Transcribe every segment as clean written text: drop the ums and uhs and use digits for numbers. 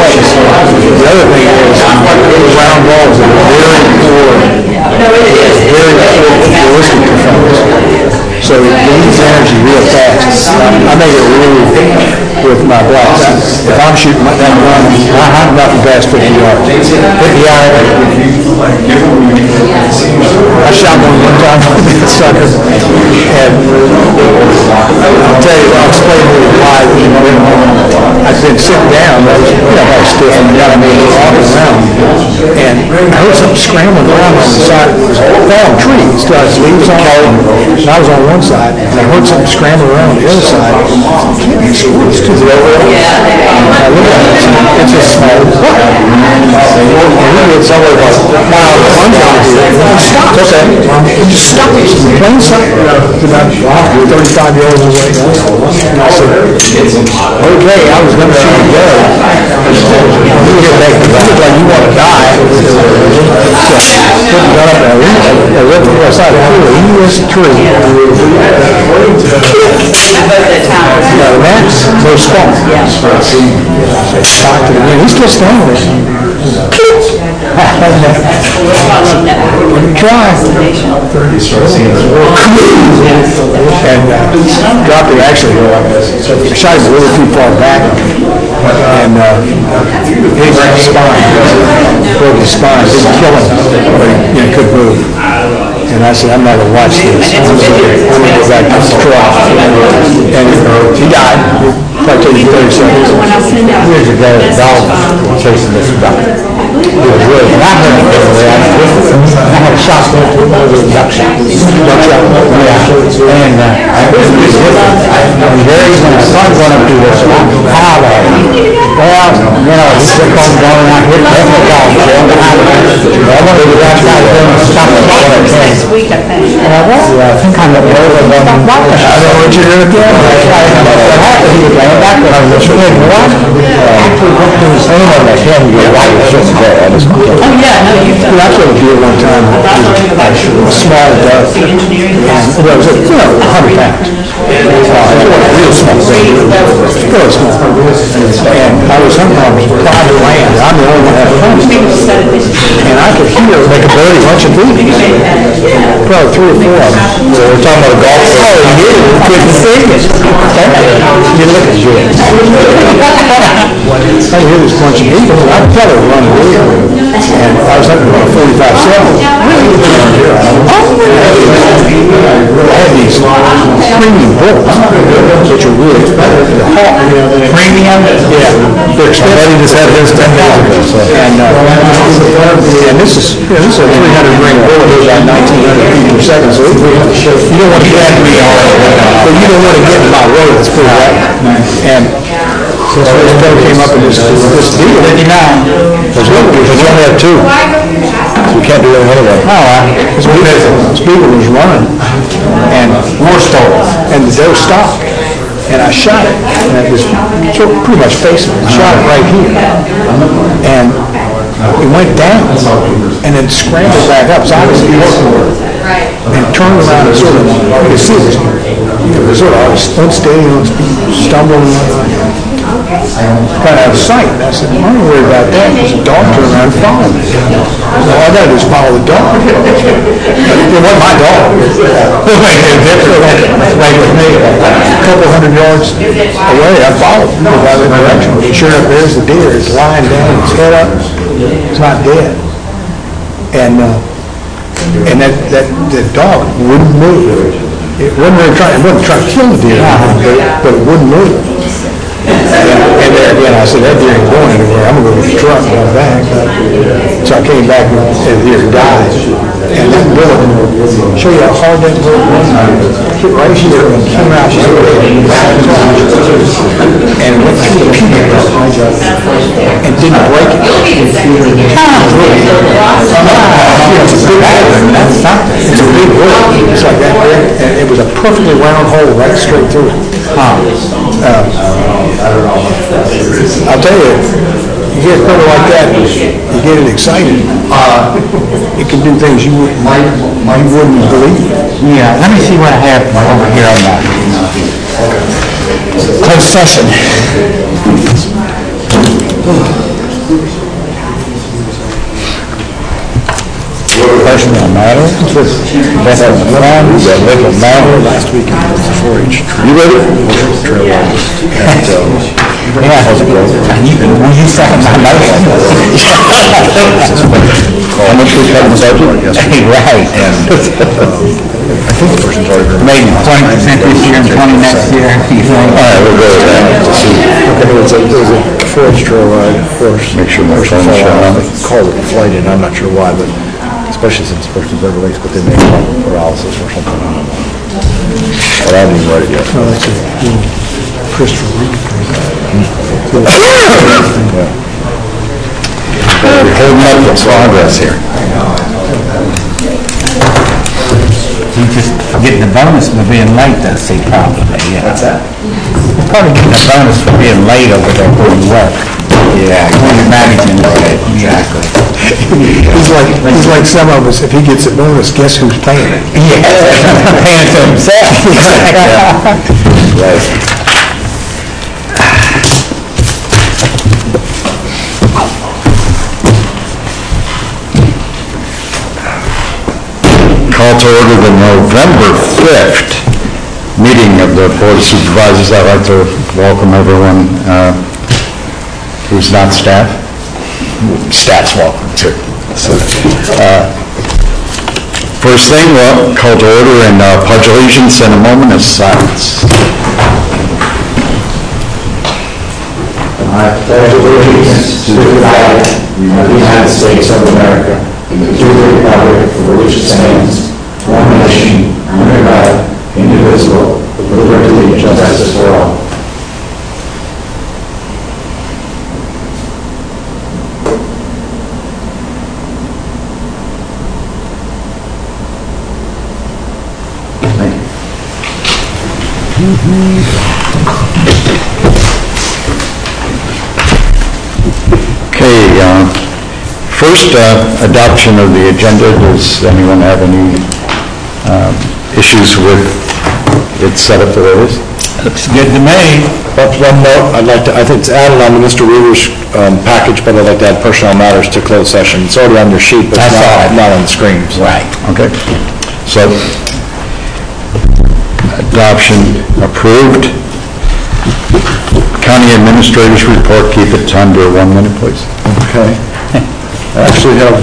precious. The other thing is, round balls are very poor, realistic performance. So it needs energy real fast. I made a rule with my blast. If I'm shooting that run, I'm nothing past 50 yards. 50 yards. I shot one time with that sucker, and I'll tell you, I'll explain to you why. I'd been sitting down, I was, how stiff and walking around, and I heard something scrambling around on the side. It was a fallen tree. It still has leaves on it, and I was on one side, and I heard something scrambling around on the other side. It's too low. I look at it, it's a small buck. And we did somewhere about a mile of one down here. It stopped. Okay. It just stopped. Plain sight. It's about 35 yards away. And I said, okay, I was going to shoot a gun. You get back to that. Like you want to die. So, put the gun up there. I looked to the side of the tree. He was a tree. That's no spawn. He's still standing there. Try. And dropped it actually. I shot him a little too far back. And he broke his spine. Broke his spine. Didn't kill him, but he couldn't move. And I said, I'm not going to watch this. I'm going to go back to the truck. And he died. Probably took 30 seconds. Years ago, the dog was chasing this duck. It was really, and I heard it the way I was with it. I had a shotgun to it was a duck shot. Duck shot? Yeah. And it was different. And Gary, when I started going up to this, I howled at him. Well, he kept on going, and I hit the dog tail behind him. I wanted to go outside and stop it. Next week, I think. And I was, some kind of nervous about walking. I don't want you to do it again. What happened, he was laying back there. I was just saying, what? Actually went to his hand on that hand, you go, it's just there. Oh, yeah, no, you've done I killed a deer one time. A small duck. And it was, 100 pounds. Real small. Really small. And I was hunting on private land. I'm the only one that had hunted. And I could hear make a birdie bunch of boobies. Probably 3 or 4 of them. So we're talking about a golf course. Oh, you did. Couldn't see it. You look at you. I hear this bunch of people. I could tell they were running away. And I was hunting about 45-7. I had these premium bulls, which are really premium. Yeah, they're expensive. Just had this 10 days ago. So. And this is a 300 ring bull. It goes about 1900 feet per second. So you don't want to get me on, but you don't want to get in my road. It's pretty right. And this fellow came up in this deal. 59. Because you only have 2. You can't do anything anyway. This beagle was running, and war stalled, and the doe stopped, and I shot it, and it was pretty much facing it. I shot it right here, and it went down, and then scrambled back up. So obviously he wasn't and turned around and sort of, you could see it was sort of unsteady, stumbling. Kind of out of sight. And I said, I'm not worried about that because the dog turned around and followed me. All I got to do is follow the dog. It wasn't my dog. It was right with me. A couple hundred yards away, I followed him in the other direction. Sure enough, there's the deer. It's lying down, its head up. It's not dead. And that dog wouldn't move. It wasn't trying to kill the deer, but it wouldn't move. And there again, I said, that deer ain't going anywhere. I'm going to go get the truck and go back. So I came back and the deer died. And that bullet, show you how hard that bullet was. Hit right here and came out. And it went through the peak and didn't break it. It's a big bullet. It's like that there. And it was a perfectly round hole right straight through it. I'll tell you, you get a photo like that, you get it excited. It can do things you wouldn't believe. Yeah, let me see what I have over here on that. Closed session. Personal matter. That's a fun, legal matter. Last week, it was 4-H. You ready? Yeah. Will you second my motion? How much we cut in the budget? Right. I think the person's already been. Maybe 20% this year and 20 next year, you think? All right, we'll go with that. Okay, it was a 4-H trail ride, of course. Make sure my Person phone's fell shut off. off. They called it flighted, I'm not sure why, but especially since the person's Beverly Lakes, but they may have paralysis or something. I don't know. But I haven't even read it yet. Oh, that's a little Christopher Reeve. We're holding up the progress here. You just getting the bonus for being late, though, see, probably, yeah. What's that? Probably getting the bonus for being late over there where you work. Yeah, when you're managing, exactly. He's like some of us, if he gets a bonus, guess who's paying it? Yeah, paying it to himself. Right. Call to order the November 5th meeting of the Board of Supervisors. I'd like to welcome everyone who's not staff. Staff's welcome, too. So, first thing, we'll call to order and pledge allegiance in a moment of silence. I pledge allegiance to the flag of the United States of America and to the republic for which it stands, one nation, under God, indivisible, with liberty and justice for all. Thank you. Okay, first, adoption of the agenda. Does anyone have any issues with it set up the way it is? Looks good to me. But one note, I think it's added on to Mr. Weaver's package, but I'd like to add personnel matters to closed session. It's already on your sheet, but it's not on the screen. So. Right. Okay. So, adoption approved. County Administrator's report, keep it under 1 minute, please. Okay. I actually have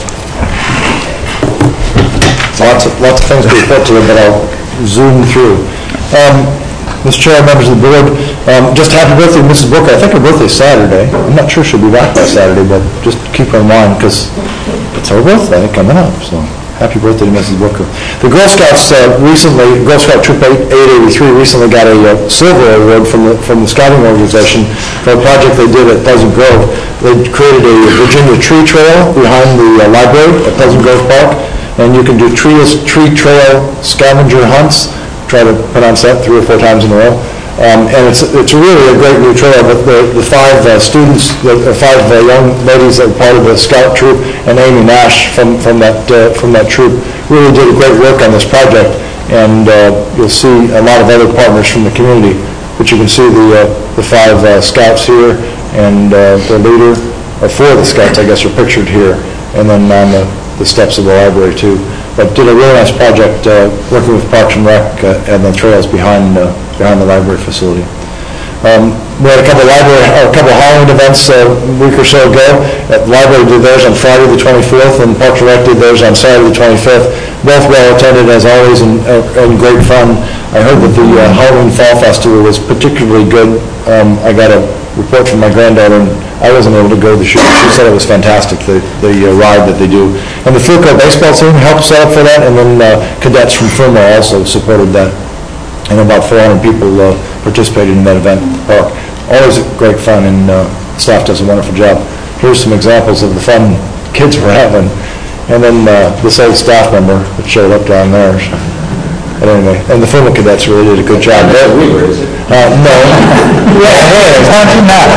lots of things to report to you, but I'll zoom through. Mr. Chair, members of the board, just happy birthday to Mrs. Booker. I think her birthday's Saturday. I'm not sure she'll be back by Saturday, but just keep her in mind because it's her birthday coming up. So happy birthday to Mrs. Booker. The Girl Scouts recently, Girl Scout Troop 883 recently got a silver award from the Scouting organization for a project they did at Pleasant Grove. They created a Virginia tree trail behind the library at Pleasant Grove Park, and you can do tree trail scavenger hunts. Try to pronounce that 3 or 4 times in a row. And it's really a great new trail. But the 5 students, the 5 young ladies that were part of the Scout troop, and Amy Nash from that troop really did a great work on this project. And you'll see a lot of other partners from the community. But you can see the 5 Scouts here, and the leader, or 4 of the Scouts, I guess, are pictured here, and then on the steps of the library too. But did a really nice project working with Parks and Rec and the trails behind the library facility. We had a couple Halloween events a week or so ago. The library did theirs on Friday the 24th, and Parks and Rec did theirs on Saturday the 25th. Both well attended as always and great fun. I heard that the Halloween Fall Festival was particularly good. I got a report from my granddaughter, and I wasn't able to go to the show. She said it was fantastic, the ride that they do. And the Fluco baseball team helped set up for that, and then cadets from FUMA also supported that. And about 400 people participated in that event at the park. Always great fun, and staff does a wonderful job. Here's some examples of the fun kids were having. And then this old staff member that showed up down there. But anyway, and the FUMA cadets really did a good job. Weaver, is it? No. Yeah, it is. How'd you know?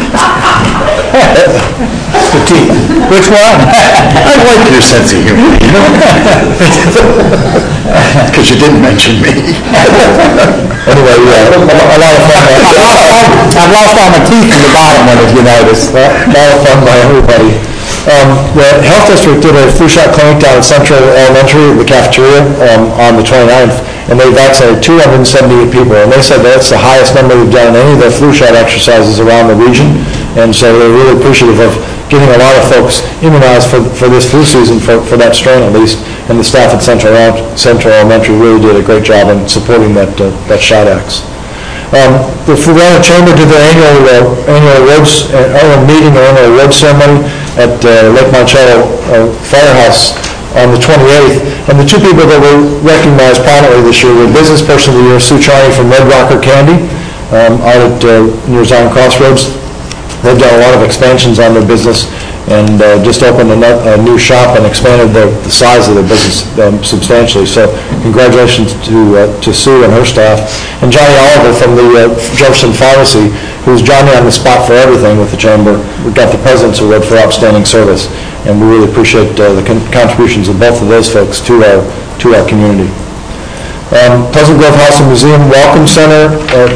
Which one? I like your sense of humor. Because you didn't mention me. Anyway, yeah, a lot of fun. I've lost all my teeth in the bottom one, if you notice. A lot of fun by everybody. The Health District did a flu shot clinic down at Central Elementary, the cafeteria, on the 29th, and they vaccinated 278 people, and they said that's the highest number they've done in any of their flu shot exercises around the region, and so they're really appreciative of getting a lot of folks immunized for this flu season, for that strain at least, and the staff at Central Elementary really did a great job in supporting that shot axe. The Fluvanna Chamber did their annual meeting, or annual award ceremony at Lake Monticello Firehouse on the 28th, and the two people that were recognized prominently this year were Business Person of the Year, Sue Charney from Red Rocker Candy, out at near Zion Crossroads. They've done a lot of expansions on their business and just opened a new shop and expanded the size of their business substantially. So congratulations to Sue and her staff. And Johnny Oliver from the Jefferson Pharmacy, who's Johnny on the spot for everything with the Chamber. We got the President's Award for outstanding service, and we really appreciate the contributions of both of those folks to our community. Pleasant Grove House and Museum Welcome Center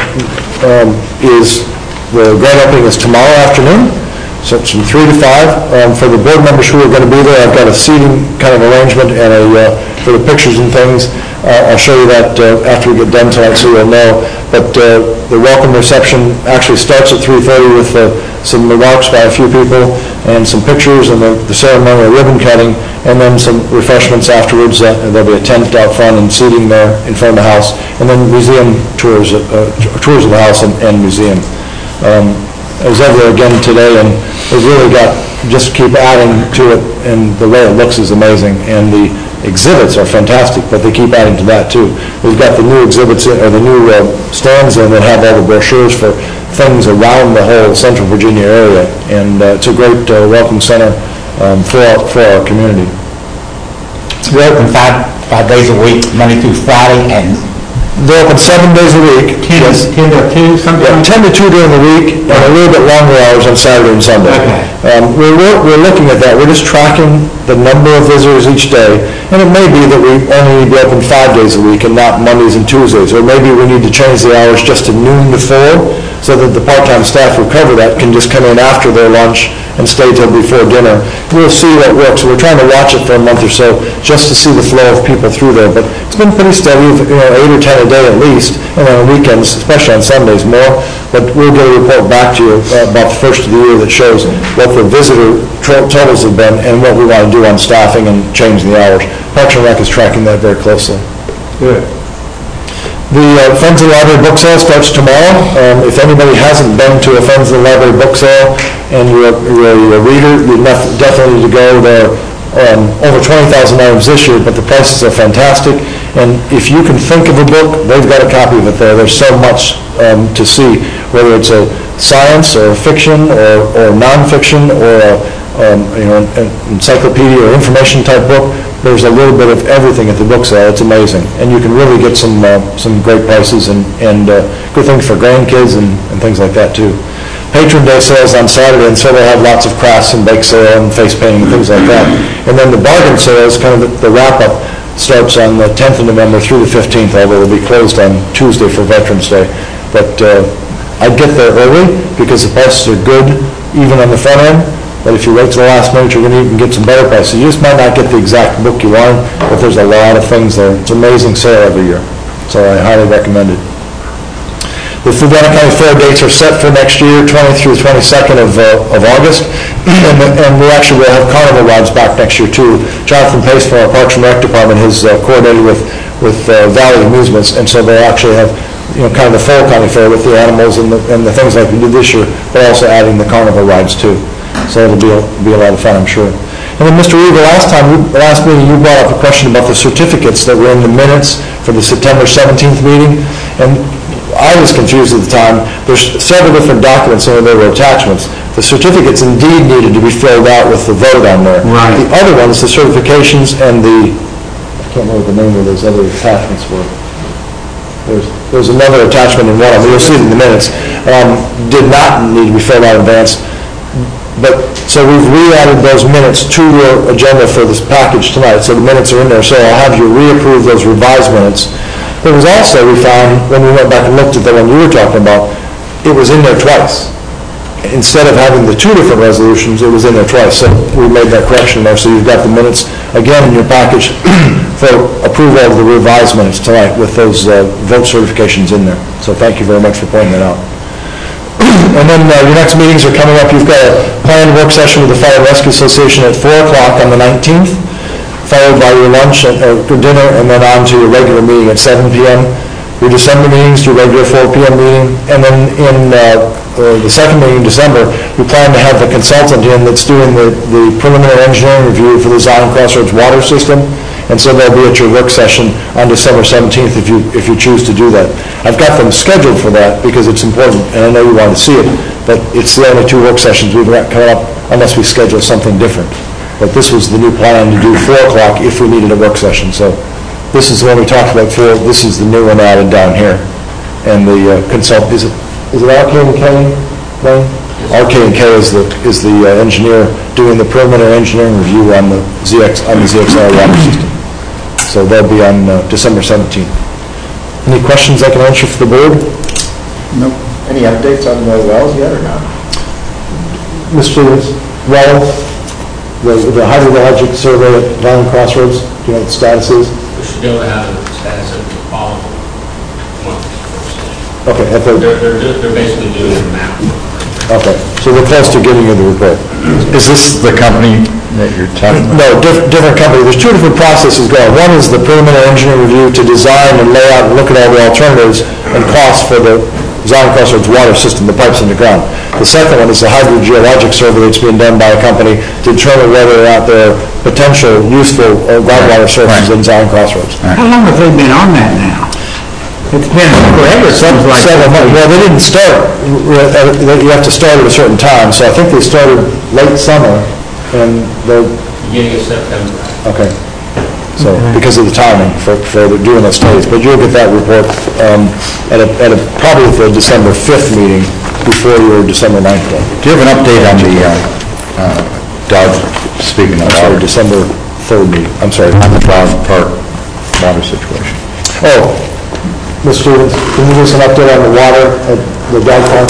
the grand opening is tomorrow afternoon, so it's from 3 to 5. For the board members who are going to be there, I've got a seating kind of arrangement and for the pictures and things. I'll show you that after we get done tonight, so you'll know. But the welcome reception actually starts at 3:30 with some remarks by a few people and some pictures and the ceremonial ribbon cutting, and then some refreshments afterwards. There'll be a tent out front and seating there in front of the house, and then museum tours of the house and museum. I was over there again today, and they've really just keep adding to it, and the way it looks is amazing, and the exhibits are fantastic, but they keep adding to that too. We've got the new exhibits, or the new stands in that have all the brochures for things around the whole Central Virginia area, and it's a great welcome center for our community. We're open five days a week, Monday through Friday, and they're open 7 days a week. 10 to 2, something? Yeah, 10 to 2 during the week, and a little bit longer hours on Saturday and Sunday. Okay. We're looking at that. We're just tracking the number of visitors each day, and it may be that we only need to be open 5 days a week and not Mondays and Tuesdays, or maybe we need to change the hours just to noon to 4, so that the part-time staff who cover that can just come in after their lunch and stay till before dinner. We'll see what works. We're trying to watch it for a month or so just to see the flow of people through there, but it's been pretty steady, 8 or 10 a day at least, and on weekends, especially on Sundays, more. But we'll get a report back to you about the first of the year that shows what the visitor totals have been and what we want to do on staffing and changing the hours. Parks and Rec is tracking that very closely. Good. The Friends of the Library book sale starts tomorrow. If anybody hasn't been to a Friends of the Library book sale and you're a reader, you definitely need to go. There are over 20,000 items this year, but the prices are fantastic. And if you can think of a book, they've got a copy of it there. There's so much to see, whether it's a science or fiction or nonfiction or an encyclopedia or information type book. There's a little bit of everything at the book sale. It's amazing, and you can really get some great prices and good things for grandkids and things like that too. Patron Day sales on Saturday, and so they have lots of crafts and bake sale and face painting and things like that. And then the bargain sale is kind of the wrap-up, starts on the 10th of November through the 15th, although it'll be closed on Tuesday for Veterans Day. But I'd get there early because the prices are good even on the front end. But if you wait till the last minute, you're going to even get some better prices. You just might not get the exact book you want, but there's a lot of things there. It's an amazing sale every year, so I highly recommend it. The Fluvanna County Fair dates are set for next year, 20th through the 22nd of August, and we actually will have carnival rides back next year too. Jonathan Pace from our Parks and Rec Department has coordinated with Valley Amusements, and so they actually have kind of the full county fair with the animals and the things like we did this year, but also adding the carnival rides too. So it'll be a lot of fun, I'm sure. And then, Mr. Weaver, last meeting, you brought up a question about the certificates that were in the minutes for the September 17th meeting, and I was confused at the time. There's several different documents, and there were attachments. The certificates indeed needed to be filled out with the vote on there. Right. The other ones, the certifications and I can't remember what the name of those other attachments were. There's another attachment in one of them, you'll see it in the minutes, did not need to be filled out in advance. So we've re-added those minutes to your agenda for this package tonight, so the minutes are in there, so I'll have you reapprove those revised minutes. There was also, we found, when we went back and looked at the one you were talking about, it was in there twice. instead of having the two different resolutions, it was in there twice, so we made that correction there, so you've got the minutes again in your package for approval of the revised minutes tonight with those vote certifications in there. So thank you very much for pointing that out. And then your next meetings are coming up. You've got a planned work session with the Fire Rescue Association at 4 o'clock on the 19th, followed by your lunch or dinner, and then on to your regular meeting at 7 p.m. Your December meetings, your regular 4 p.m. meeting, and then in the second meeting in December, we plan to have the consultant in that's doing the preliminary engineering review for the Zion Crossroads water system, and so they'll be at your work session on December 17th if you choose to do that. I've got them scheduled for that because it's important, and I know you want to see it, but it's the only 2 work sessions we've got coming up unless we schedule something different. But this was the new plan to do 4 o'clock if we needed a work session. So this is the one we talked about before. This is the new one added down here. And the consultant, is it RK&K, Wayne? RK&K is the engineer doing the preliminary engineering review on the ZXR water system. So they'll be on December 17th. Any questions I can answer for the board? Nope. Any updates on the wells yet or not? Mr. Well, the hydrologic survey at Zion Crossroads, do you know what the status is? We should be able to have the status of the following month. Okay, They're basically doing a map. okay, so we're close to getting you the report. Is this the company that you're talking about? No, different company. There's 2 different processes going. One is the preliminary engineering review to design and lay out and look at all the alternatives and costs for the Zion Crossroads water system, the pipes in the ground. The second one is the hydrogeologic survey that's being done by a company to determine whether or not there are potential useful groundwater sources in Zion Crossroads. How long have they been on that now? It's been forever, something like Several months. Well, they didn't start, you have to start at a certain time, so I think they started late summer, and they're, Beginning of September. okay. So, because of the timing for doing those studies, but you'll get that report probably at the December 5th meeting before your December 9th one. Do you have an update on the Dodge, speaking of water, December 3rd meeting, I'm sorry. on the Dodge Park water situation? Oh, Mr. Stevens, can you give us an update on the water at the dog park?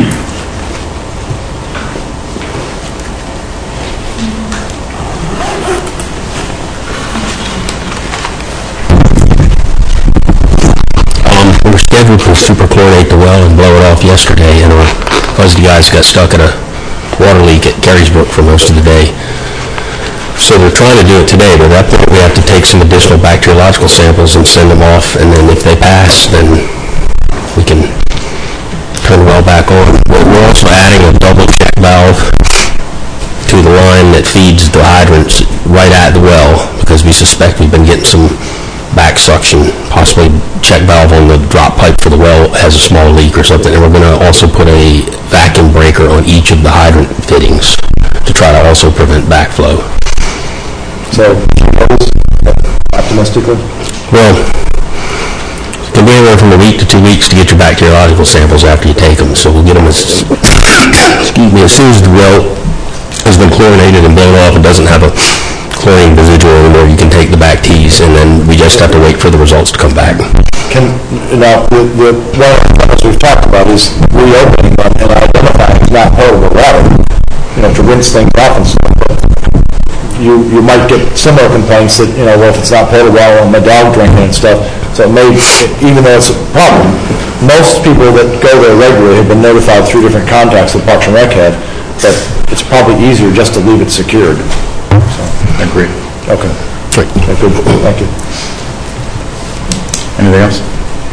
We were scheduled to superchlorinate the well and blow it off yesterday, and because the guys got stuck in a water leak at Carriesbrook for most of the day. So they're trying to do it today, but at that point we have to take some additional bacteriological samples and send them off, and then if they pass, then we can turn the well back on. We're also adding a double check valve to the line that feeds the hydrants right at the well, because we suspect we've been getting some back suction, possibly check valve on the drop pipe for the well has a small leak or something, and we're going to also put a vacuum breaker on each of the hydrant fittings to try to also prevent backflow. So, optimistically? Well, it can be anywhere from a week to 2 weeks to get your bacteriological samples after you take them, so we'll get them as soon as the well has been chlorinated and blown off and doesn't have a chlorine residual anymore, you can take the back teas, and then we just have to wait for the results to come back. Now, one of the things we've talked about is reopening them and identifying not potable water, to rinse things off and stuff. But you might get similar complaints that, well, if it's not potable water, my dog drinking and stuff. So it may, even though it's a problem, most people that go there regularly have been notified through different contacts that Parks and Rec had, but it's probably easier just to leave it secured. I agree. Okay. Good. Thank you. Anything else?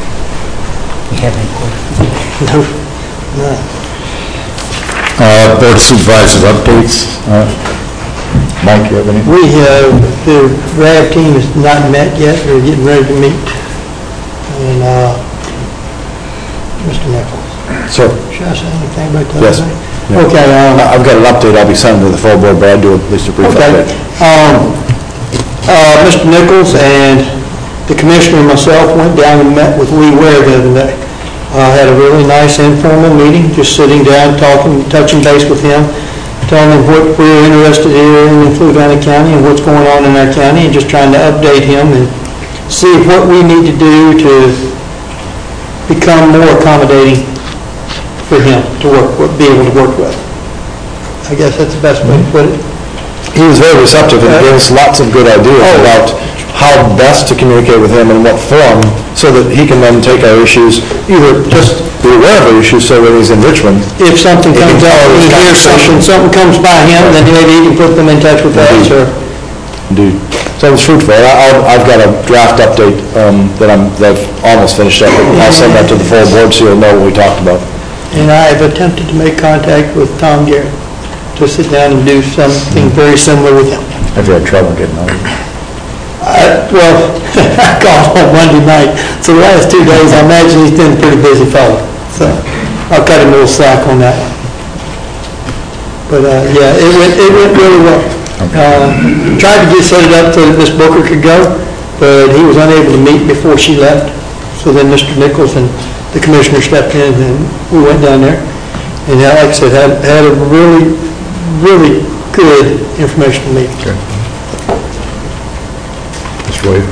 Board of Supervisors updates. Mike, you have any? We have, the RAB team has not met yet, they're getting ready to meet. And, Mr. Nichols, Sir? should I say anything about that? Yes. Yeah. Okay, I've got an update I'll be sending to the full board, but I do at least a brief okay. update. Mr. Nichols and the commissioner and myself went down and met with Lee Ware the other day. Had a really nice informal meeting, just sitting down, talking, touching base with him, telling him what we're interested in Fluvanna County and what's going on in our county, and just trying to update him and see what we need to do to become more accommodating for him to be able to work with. I guess that's the best way to put it. He was very receptive and gave us lots of good ideas about how best to communicate with him and what form, so that he can then take our issues, either just be aware of our issues so that he's in Richmond. If something He can comes up, follow and he his hears something comes by him, then maybe he can put them in touch with us, or... Indeed. So it was fruitful. I've got a draft update that I've almost finished up. I'll send that to the full board so you'll know what we talked about. And I have attempted to make contact with Tom Garrett to sit down and do something very similar with him. Have you had trouble getting on? Well, I called on Monday night, so the last 2 days, I imagine he's been a pretty busy fellow. So I'll cut him a little slack on that one. But, yeah, it went really well. Tried to set it up so that Miss Booker could go, but he was unable to meet before she left. So then Mr. Nichols and the commissioner stepped in, and we went down there. And like I said, had a really, really good informational meeting. Mr. Wade?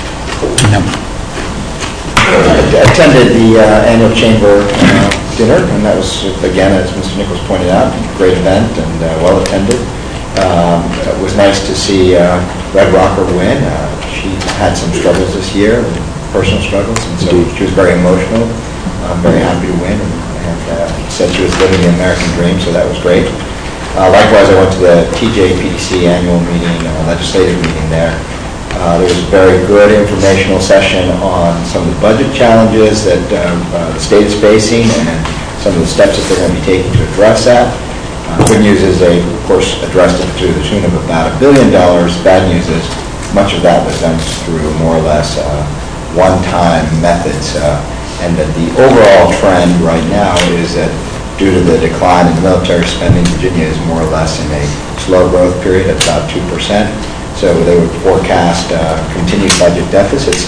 I attended the annual chamber dinner, and that was, again, as Mr. Nichols pointed out, a great event and well attended. It was nice to see Red Rocker win. She had some struggles this year, personal struggles, and so she was very emotional. Very happy to win, and said she was living the American dream, so that was great. Likewise, I went to the TJPDC annual meeting, legislative meeting there. There was a very good informational session on some of the budget challenges that the state is facing and some of the steps that they're going to be taking to address that. Good news is they, of course, addressed it to the tune of about $1 billion. Bad news is much of that was done through more or less one-time methods, and that the overall trend right now is that due to the decline in military spending, Virginia is more or less in a slow growth period at about 2%. So they would forecast continued budget deficits.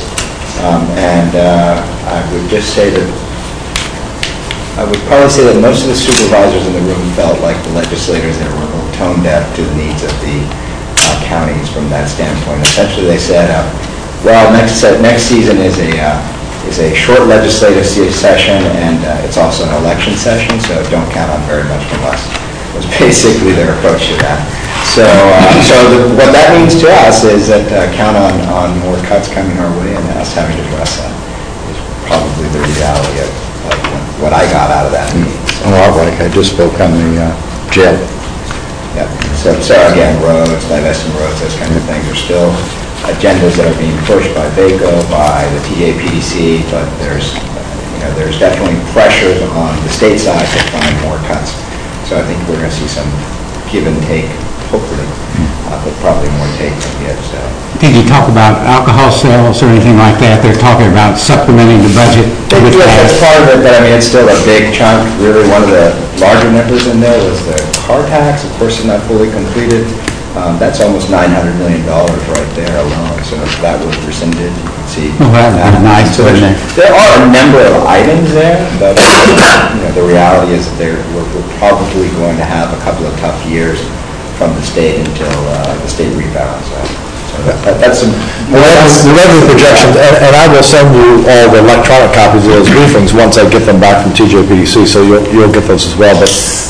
I would just say that I would probably say that most of the supervisors in the room felt like the legislators there were a little tone deaf to the needs of the counties from that standpoint. Essentially, they said, well, next season is a short legislative session, and it's also an election session, so don't count on very much from us, was basically their approach to that. So what that means to us is that count on more cuts coming our way and us having to address that is probably the reality of what I got out of that meeting. Well, like I just spoke on the jail. Yeah. So again, roads, divesting roads, those kinds of things are still agendas that are being pushed by VACO, by the TJPDC, but there's definitely pressures on the state side to find more cuts. So I think we're going to see some give and take, hopefully, but probably more take than give. So. Did you talk about alcohol sales or anything like that? They're talking about supplementing the budget with Yes, that. that's part of it, but I mean, it's still a big chunk. Really, one of the larger numbers in there was the car tax. Of course, it's not fully completed. That's almost $900 million right there alone. So if that was rescinded, you can see. Oh, that would be nice. So there are a number of items there, but the reality is that we're probably going to have a couple of tough years from the state until the state rebounds. That's some... The revenue projections, and I will send you all the electronic copies of those briefings once I get them back from TJPDC, so you'll get those as well. But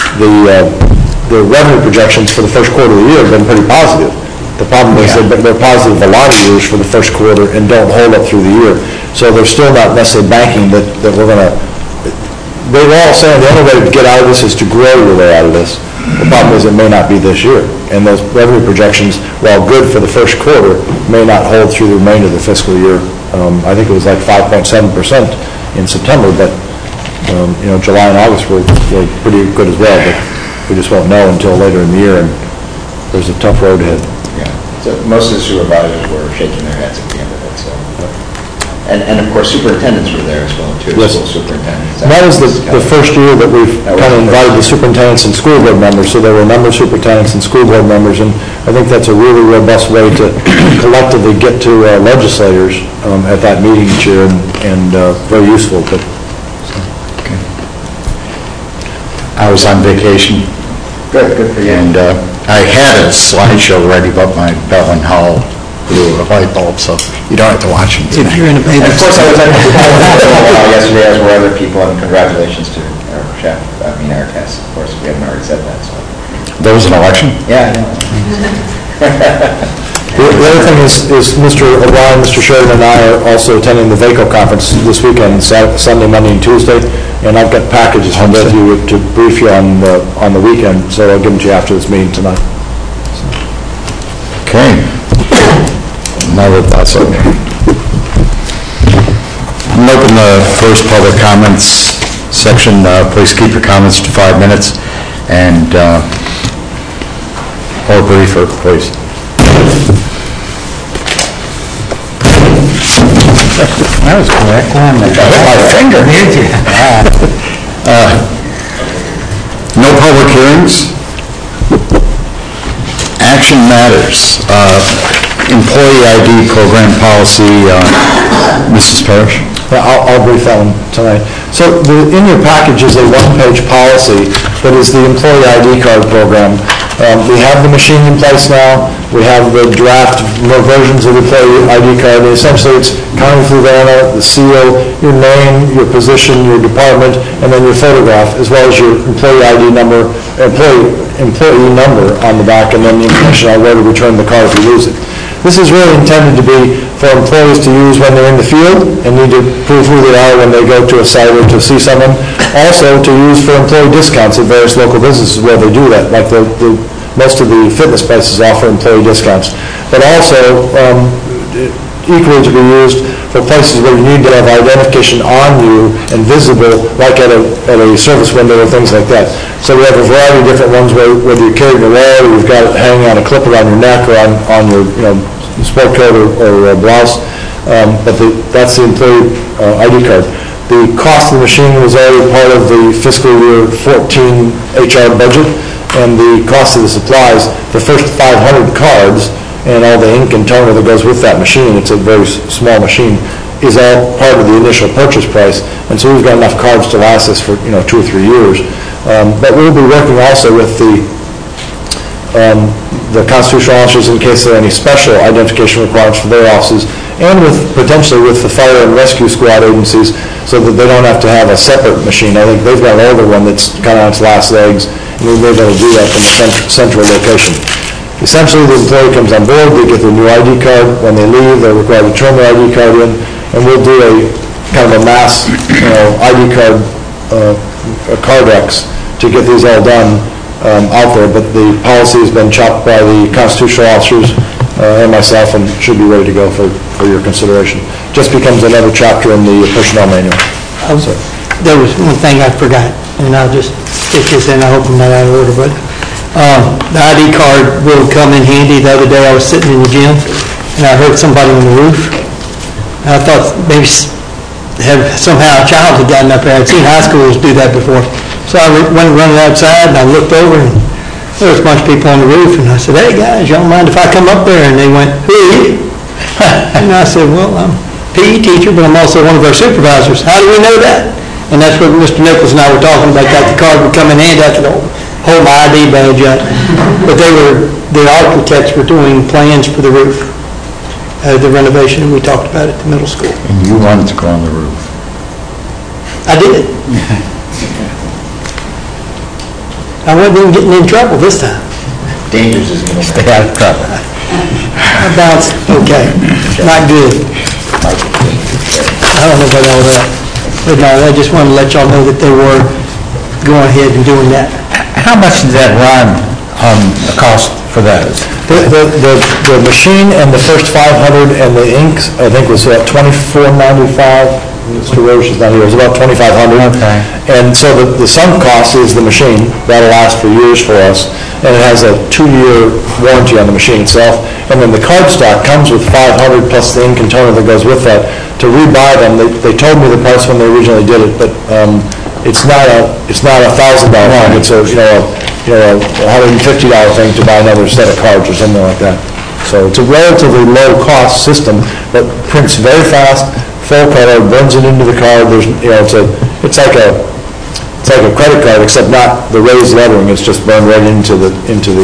the revenue projections for the first quarter of the year have been pretty positive. The problem is they're positive a lot of years for the first quarter and don't hold up through the year. So they're still not necessarily banking that we're going to... They were all saying the only way to get out of this is to grow your way out of this. The problem is it may not be this year. And those revenue projections, while good for the first quarter, may not hold through the remainder of the fiscal year. I think it was like 5.7% in September, but July and August were pretty good as well. But we just won't know until later in the year, and there's a tough road ahead. Yeah. So most of the supervisors were shaking their heads at the end of it. So. And of course, superintendents were there as well, too. Yes. School superintendents. And that was the first year that we've kind of invited the superintendents and school board members, so there were a number of superintendents and school board members, and I think that's a really robust way to collectively get to legislators at that meeting each year, and very useful. But I was on vacation. Good for you. And I had a slideshow ready, but my bell and hall blew a light bulb, so you don't have to watch them today. And of course, I was at the yesterday, as were other people, and congratulations to Jeff, Eric Hess, of course, we haven't already said that, so. There was an election? Yeah, I know. The other thing is Mr. O'Brien, Mr. Sheridan, and I are also attending the VACO conference this weekend, Sunday, Monday, and Tuesday, and I've got packages from both of you to brief you on the weekend, so I'll give them to you after this meeting tonight. Okay. Now that that's over. I'm open the first public comments section. Please keep your comments to 5 minutes and, or briefer, please. That was correct, wasn't it? I hit my finger. Did you? No public hearings. Action matters. Employee ID program policy, Mrs. Parrish. I'll brief that one tonight. So in your package is a one-page policy that is the employee ID card program. We have the machine in place now. We have the draft versions of the employee ID card. And essentially, it's County of Fluvanna, the seal, your name, your position, your department, and then your photograph, as well as your employee ID number, employee number on the back, and then the information on where to return the card if you lose it. This is really intended to be for employees to use when they're in the field and need to prove who they are when they go to a site or to see someone. Also to use for employee discounts at various local businesses where they do that, like most of the fitness places offer employee discounts. But also equally to be used for places where you need to have identification on you and visible, like at a service window or things like that. So we have a variety of different ones where whether you're carrying a wallet or you've got it hanging on a clip around your neck or on your sport coat or blouse. But that's the employee ID card. The cost of the machine was already part of the fiscal year 14 HR budget, and the cost of the supplies, the first 500 cards and all the ink and toner that goes with that machine, it's a very small machine, is all part of the initial purchase price. And so we've got enough cards to last us for 2 or 3 years. But we'll be working also with the constitutional officers in case there are any special identification requirements for their offices, and potentially with the fire and rescue squad agencies, so that they don't have to have a separate machine. I think they've got an older one that's kind of on its last legs, and we may be able to do that from a central location. Essentially, the employee comes on board, they get their new ID card. When they leave, they're required to turn their ID card in, and we'll do a kind of a mass ID card Cardex to get these all done out there. But the policy has been chopped by the constitutional officers and myself, and should be ready to go for your consideration. Just becomes another chapter in the personnel manual. There was one thing I forgot, and I'll just stick this in. I hope I'm not out of order, but the ID card will come in handy. The other day I was sitting in the gym, and I heard somebody on the roof. And I thought maybe somehow a child had gotten up there. I'd seen high schoolers do that before. So I went running outside, and I looked over, and there was a bunch of people on the roof. And I said, "Hey, guys, y'all mind if I come up there?" And they went, "Who are you?" And I said, "Well, I'm a PE teacher, but I'm also one of our supervisors." "How do we know that?" And that's what Mr. Nichols and I were talking about, that the card would come in handy after the hold my ID badge up. But the architects were doing plans for the roof, the renovation we talked about at the middle school. And you wanted to go on the roof. I did. I wasn't even getting in trouble this time. Dangerous is going to Stay out of trouble. I bounced okay, not good. I don't know about all that. But no, I just wanted to let y'all know that they were going ahead and doing that. How much does that run on the cost for those? The machine and the first 500 and the inks, I think was at $24.95. Mr. Roche is not here. It was about $2,500. Okay. And so the sunk cost is the machine. That'll last for years for us. And it has a 2-year warranty on the machine itself. And then the card stock comes with 500 plus the ink and toner that goes with that. To rebuy them, they told me the price when they originally did it, but it's not a $1,000 thing. It's a $150 thing to buy another set of cards or something like that. So it's a relatively low cost system that prints very fast, full color, burns it into the card. There's it's like a credit card, except not the raised lettering. It's just burned right into the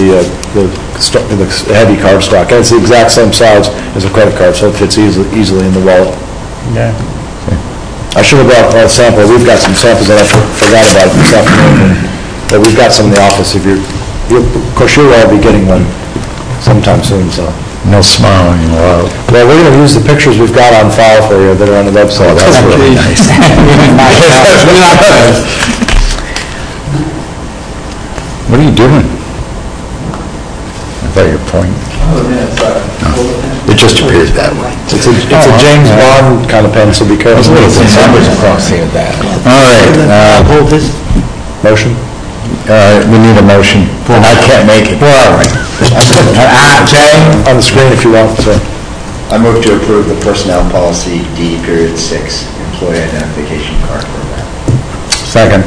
heavy card stock, and it's the exact same size as a credit card, so it fits easily in the wallet. Yeah. I should have brought a sample. We've got some samples that I forgot about this afternoon, but we've got some in the office. Of course, you'll all be getting one sometime soon, so. No smiling allowed. Well, we're going to use the pictures we've got on file for you that are on the website. That's really nice. What are you doing? I thought you were pointing. It just appears that way. It's a James Bond kind of pen, so be careful. There's little numbers across here, that. All right, Hold this. Motion? we need a motion, and I can't make it. Where are we? Jay? On the screen if you want, sir. I move to approve the personnel policy D.6, employee identification card program. Second.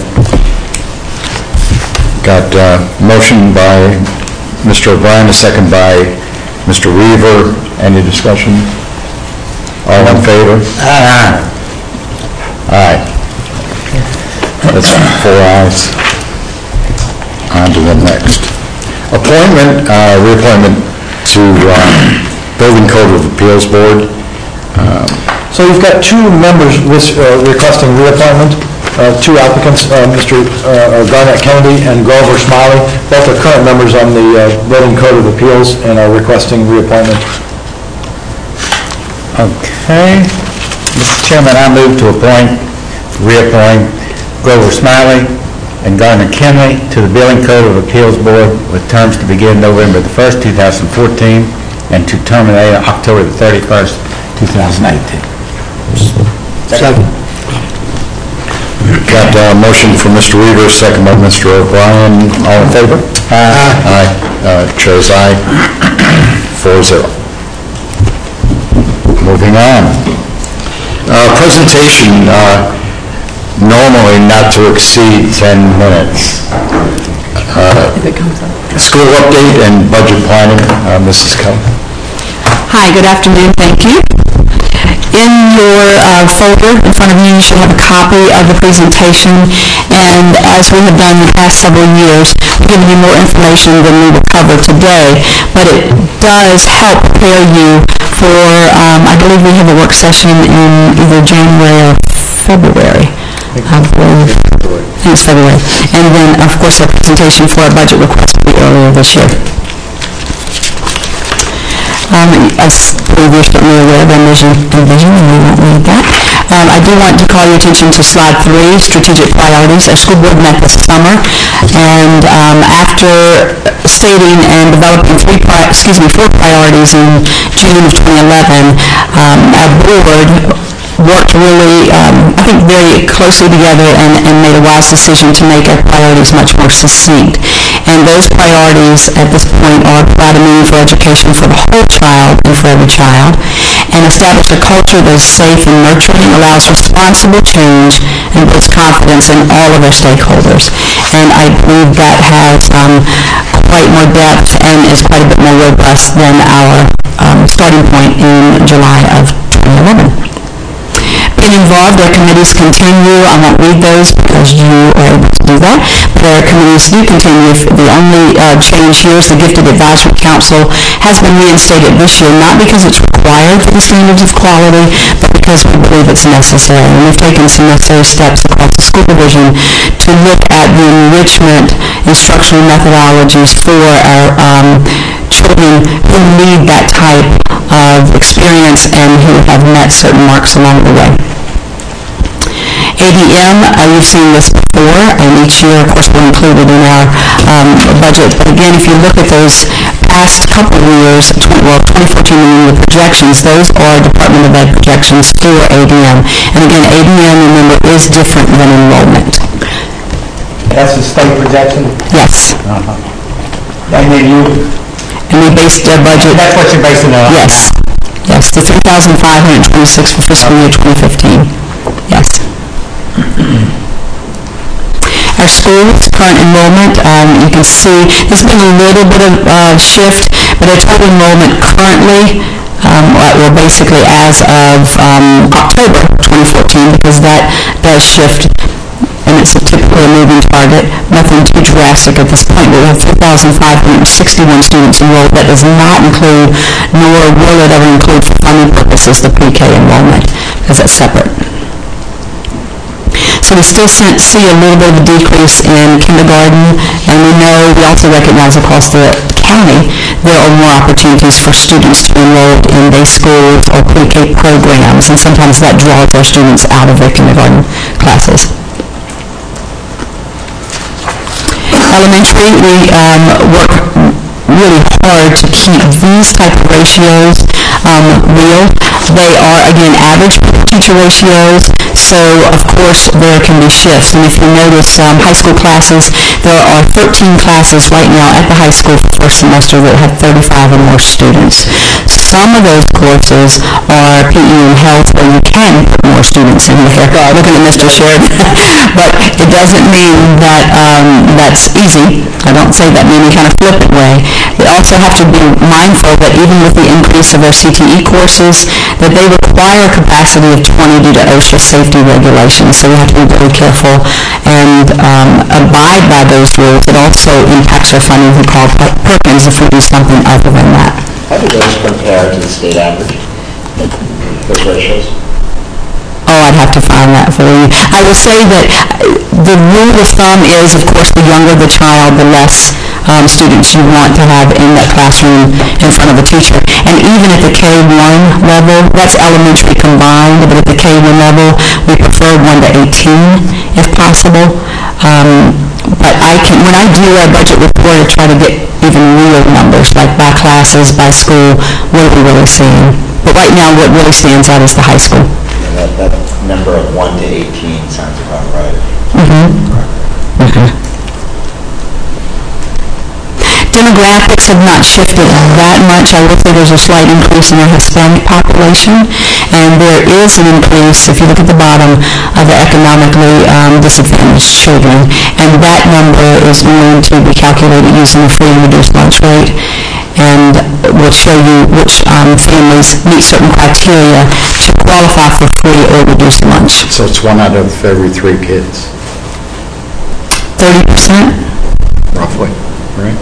Got motion by Mr. O'Brien, a second by Mr. Weaver. Any discussion? All in favor? Aye. Aye. That's 4 ayes. On to the next. Appointment, reappointment to Building Code of Appeals Board. So you've got two members requesting reappointment, two applicants, Mr. Garnett Kennedy and Grover Smiley. Both are current members on the Building Code of Appeals and are requesting reappointment. Okay. Mr. Chairman, I move to reappoint Grover Smiley and Garner Kennedy to the Building Code of Appeals Board with terms to begin November the 1st, 2014, and to terminate October the 31st, 2018. Second. Got a motion from Mr. Weaver, second by Mr. O'Brien. All in favor? Aye. Aye. Chair's aye. 4-0. Moving on. Presentation, normally not to exceed 10 minutes. School update and budget planning, Mrs. Coe. Hi, good afternoon, thank you. In your folder in front of you, you should have a copy of the presentation, and as we have done the past several years, we're giving you more information than we will cover today, but it does help prepare you for, I believe we have a work session in either January or February. I believe it's February. And then, of course, our presentation for our budget request will be earlier this year. As we're certainly aware of Envision, and we won't read that. I do want to call your attention to slide 3, strategic priorities. Our school board met this summer, and after stating and developing 4 priorities in June of 2011, our board worked really, I think, very closely together and made a wise decision to make our priorities much more succinct. And those priorities at this point are provide a meaningful education for the whole child and for every child, and establish a culture that is safe and nurturing, allows responsible change, and builds confidence in all of our stakeholders. And I believe that has quite more depth and is quite a bit more robust than our starting point in July of 2011. Being involved, our committees continue. I won't read those because you are able to do that, but our committees do continue. The only change here is the Gifted Advisory Council has been reinstated this year, not because it's required for the standards of quality, but because we believe it's necessary. And we've taken some necessary steps across the school division to look at the enrichment instructional methodologies for our children who need that type of experience and who have met certain marks along the way. ADM, you've seen this before, and each year, of course, we're included in our budget. But again, if you look at those past couple of years, 2014 and the projections, those are Department of Ed projections for ADM. And again, ADM, remember, is different than enrollment. That's the state projection? Yes. And then And we based our budget... That's what you're basing it on? Yes. Yes, the $3,526 for fiscal year 2015. Yes. Our schools, current enrollment, you can see there's been a little bit of shift, but our total enrollment currently, well, basically as of October 2014, because that does shift, and it's typically a moving target, nothing too drastic at this point. We have 3,561 students enrolled. That does not include, nor will it ever include for funding purposes, the pre-K enrollment, because that's separate. So we still see a little bit of a decrease in kindergarten, and we also recognize across the county there are more opportunities for students to enroll in day schools or pre-K programs, and sometimes that draws our students out of their kindergarten classes. Elementary, we work really hard to keep these type of ratios real. They are, again, average teacher ratios, so of course there can be shifts. And if you notice high school classes, there are 13 classes right now at the high school for first semester that have 35 or more students. Some of those courses are PE and health where you can put more students in there. Looking at Mr. Sheridan. But it doesn't mean that that's easy. I don't say that in any kind of flippant way. We also have to be mindful that even with the increase of our CTE courses, that they require a capacity of 20 due to OSHA safety regulations. So we have to be very careful and abide by those rules. It also impacts our funding we call Perkins if we do something other than that. How do those compare to the state average, those ratios? Oh, I'd have to find that for you. I will say that the rule of thumb is, of course, the younger the child, the less students you want to have in that classroom in front of the teacher. And even at the K-1 level, that's elementary combined, but at the K-1 level, we prefer 1 to 18 if possible. But when I do a budget report, I try to get even real numbers, like by classes, by school, what are we really seeing? But right now, what really stands out is the high school. That number of 1 to 18 sounds about right. Demographics have not shifted that much. I will say there's a slight increase in the Hispanic population, and there is an increase, if you look at the bottom, of the economically disadvantaged children, and that number is going to be calculated using the free and reduced lunch rate, and will show you which families meet certain criteria to qualify for free or reduced lunch. So it's 1 out of every 3 kids, 30%? roughly, right?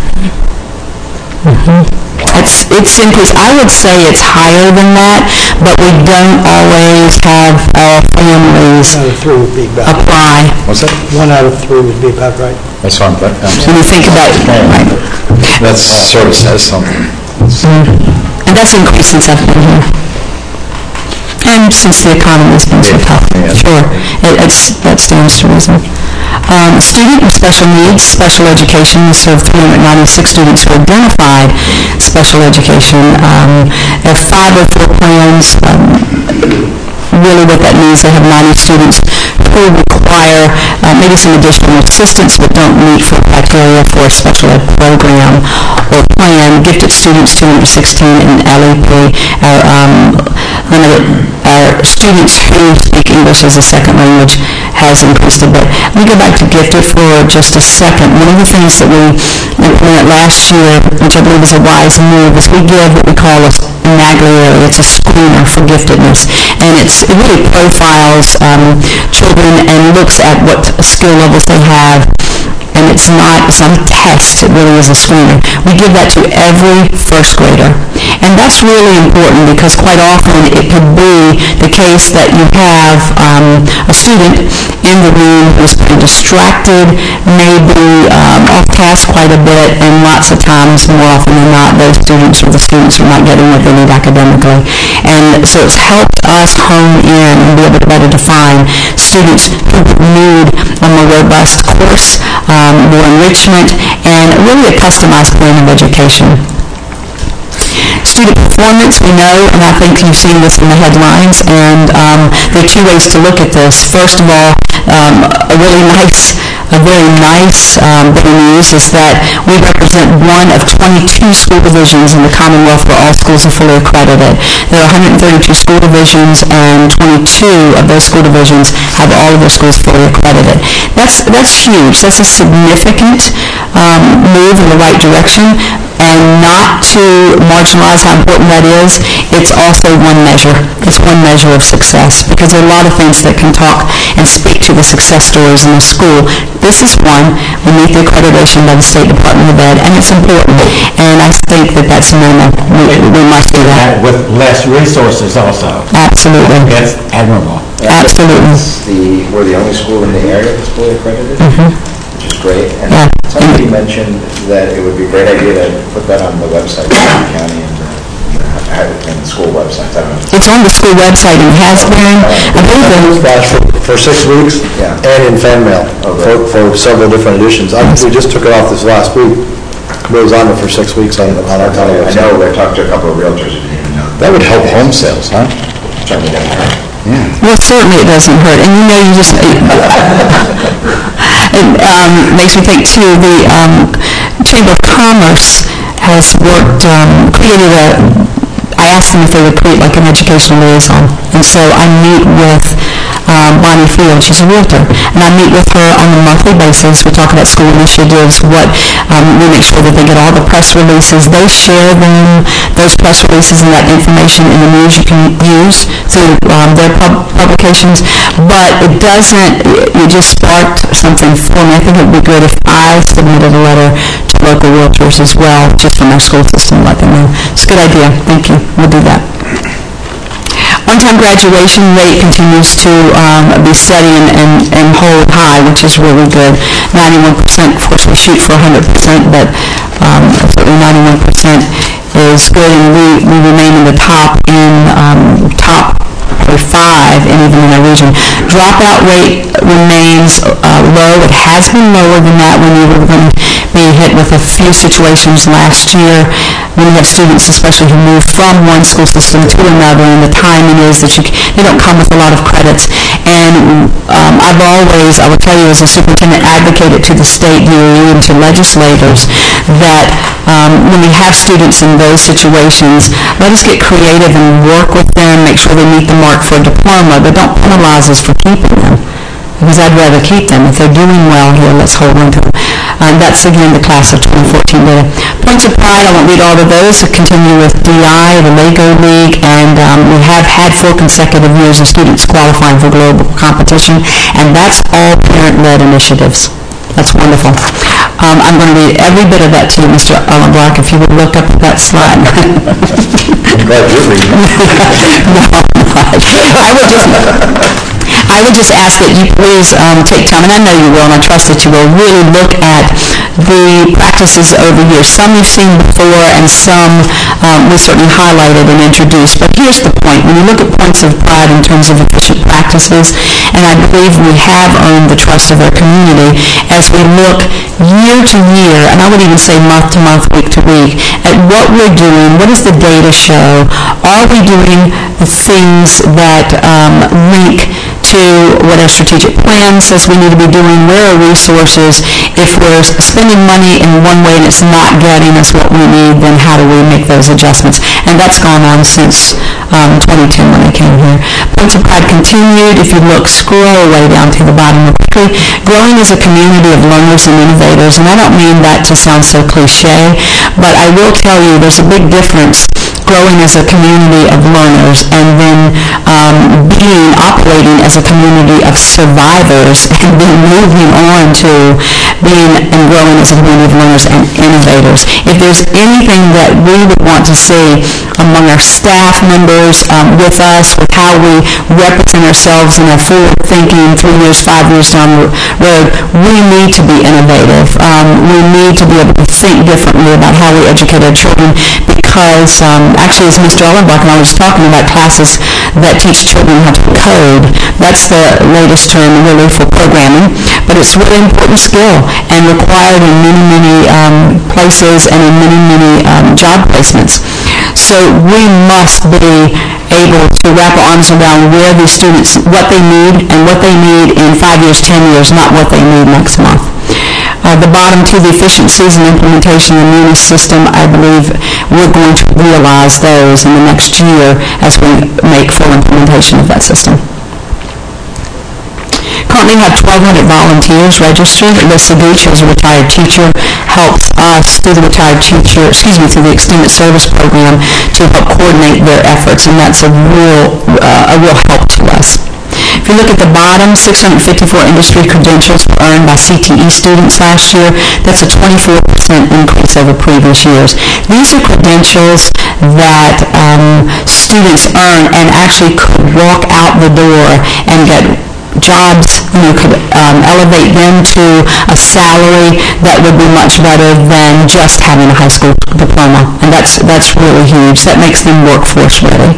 It's increased. I would say it's higher than that, but we don't always have our families 1 out of 3 would be about apply. What's that? 1 out of 3 would be about right. That's what I'm When you think about it, right. That sort of says something. And that's increased since I've been here. And since the economy's been so tough. Sure, that stands to reason. Student with special needs, special education, we serve 396 students who identified special education. There are 504 plans. Really what that means, they have 90 students who require maybe some additional assistance but don't meet full criteria for a special ed program or plan. Gifted students, 216 in LEP. Our students who speak English as a second language has increased a bit. Let me go back to gifted for just a second. One of the things that we implemented last year, which I believe is a wise move, is we give what we call a NAGLER. It's a screener for giftedness, and it really profiles children and looks at what skill levels they have. And it's not some test, it really is a screener. We give that to every first grader. And that's really important because quite often it could be the case that you have a student in the room who's pretty distracted, maybe off task quite a bit, and lots of times, more often than not, those students or the students are not getting what they need academically. And so it's helped us hone in and be able to better define students who need a more robust course, more enrichment, and really a customized plan of education. Student performance, we know, and I think you've seen this in the headlines, and there are 2 ways to look at this. First of all, a very nice bit of news is that we represent 1 of 22 school divisions in the Commonwealth where all schools are fully accredited. There are 132 school divisions, and 22 of those school divisions have all of their schools fully accredited. That's huge. That's a significant move in the right direction, and not not to marginalize how important that is, it's also one measure. It's one measure of success, because there are a lot of things that can talk and speak to the success stories in the school. This is one. We meet the accreditation by the State Department of Ed, and it's important. And I think that that's normal. We must do that. With less resources also. Absolutely. That's admirable. Absolutely. We're the only school in the area that's fully accredited, which is great. And Yeah. somebody mentioned that it would be a great idea to put that on the website of the county and have it in the school website. I don't know. It's on the school website and has been, I believe, Flash for 6 weeks, Yeah. and in fan mail for several different editions. We just took it off this last week, but it was on there for 6 weeks on our county I website. know, I talked to a couple of realtors who didn't even know. That would help home sales, huh? Certainly doesn't hurt. well, certainly it doesn't hurt. And you know, you just, it makes me think too, the Chamber of Commerce has worked, created I asked them if they would create like an educational liaison. And so I meet with Bonnie Field, she's a realtor, and I meet with her on a monthly basis. We talk about school initiatives, we make sure that they get all the press releases. They share them, those press releases and that information in the news you can use through their publications. But it just sparked something for me. I think it would be good if I submitted a letter to local realtors as well, just from our school system, let them know. It's a good idea. Thank you. We'll do that. On-time graduation rate continues to be steady and hold high, which is really good. 91%, of course, we shoot for 100%, but certainly 91% is good, and we remain in the top or 5, and even in our region. Dropout rate remains low. It has been lower than that when we were going to be hit with a few situations last year when we have students especially who move from one school system to another, and the timing is that they don't come with a lot of credits. And I will tell you as a superintendent, advocated to the state DOE and to legislators that when we have students in those situations, let us get creative and work with them, make sure they meet the mark for a diploma, but don't penalize us for keeping them, because I'd rather keep them. If they're doing well here, let's hold on to them. That's, again, the class of 2014 data. Points of pride, I won't read all of those. We continue with DI, the LEGO League, and we have had 4 consecutive years of students qualifying for global competition, and that's all parent-led initiatives. That's wonderful. I'm going to read every bit of that to you, Mr. Ullenbrock, if you would look up at that slide. I'm glad you're reading it. No, I'm not. I would just ask that you please take time, and I know you will, and I trust that you will, really look at the practices over here. Some you've seen before, and some we certainly highlighted and introduced. But here's the point. When you look at points of pride in terms of efficient practices, and I believe we have earned the trust of our community as we look year to year, and I would even say month to month, week to week, at what we're doing, what does the data show? Are we doing the things that link to what our strategic plan says we need to be doing? Where are resources? If we're spending money in one way and it's not getting us what we need, then how do we make those adjustments? And that's gone on since 2010 when I came here. Points of pride continued. If you look, scroll way down to the bottom quickly. Growing as a community of learners and innovators, and I don't mean that to sound so cliche, but I will tell you there's a big difference growing as a community of learners and then operating as a community of survivors and then moving on to being and growing as a community of learners and innovators. If there's anything that we would want to see among our staff members, with us, with how we represent ourselves in a forward-thinking 3 years, 5 years down the road, we need to be innovative. We need to be able to think differently about how we educate our children, because actually, as Mr. Ullenbach and I was talking about, classes that teach children how to code, that's the latest term really for programming, but it's a really important skill and required in many, many places and in many, many job placements. So we must be able to wrap our arms around where these students, what they need, and what they need in 5 years, 10 years, not what they need next month. The bottom two, the efficiencies and implementation of the MUNIS system, I believe we're going to realize those in the next year as we make full implementation of that system. Currently have 1,200 volunteers registered. Lisa Gooch, who's a retired teacher, helps us through the through the extended service program to help coordinate their efforts, and that's a real help to us. If you look at the bottom, 654 industry credentials were earned by CTE students last year. That's a 24% increase over previous years. These are credentials that students earn and actually could walk out the door and get jobs, could elevate them to a salary that would be much better than just having a high school diploma. And that's really huge. That makes them workforce ready.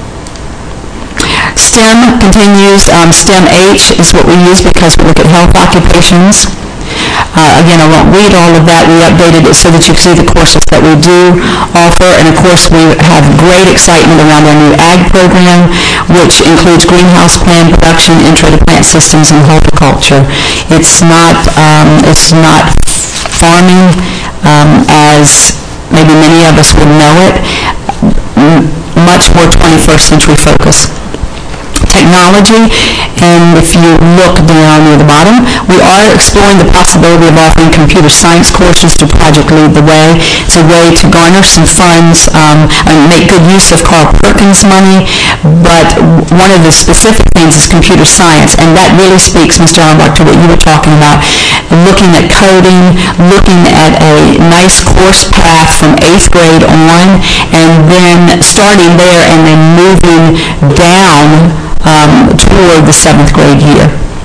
STEM continues. STEM H is what we use because we look at health occupations. Again, I won't read all of that. We updated it so that you can see the courses that we do offer. And of course, we have great excitement around our new ag program, which includes greenhouse plan production, intro to plant systems, and horticulture. It's not farming as maybe many of us would know it. Much more 21st century focus. Technology, and if you look down near the bottom, we are exploring the possibility of offering computer science courses through Project Lead the Way. It's a way to garner some funds and make good use of Carl Perkins money, but one of the specific things is computer science, and that really speaks, Mr. Allenbach, to what you were talking about, looking at coding, looking at a nice course path from 8th grade on, and then starting there and then moving down toward the 7th grade year.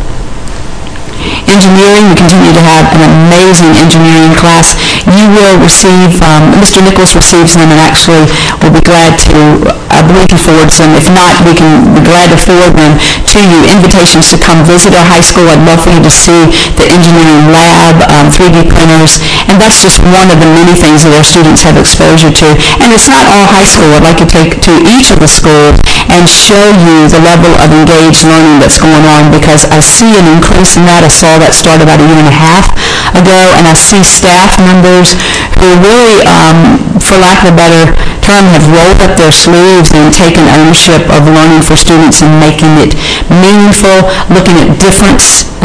Engineering, we continue to have an amazing engineering class. You will receive, Mr. Nichols receives them and actually will be glad to, I believe he forwards them. If not, we can be glad to forward them to you. Invitations to come visit our high school. I'd love for you to see the engineering lab, 3D printers, and that's just one of the many things that our students have exposure to. And it's not all high school. I'd like to take to each of the schools and show you the level of engaged learning that's going on, because I see an increase in that. I saw that start about a year and a half ago, and I see staff members who really, for lack of a better term, have rolled up their sleeves and taken ownership of learning for students and making it meaningful, looking at different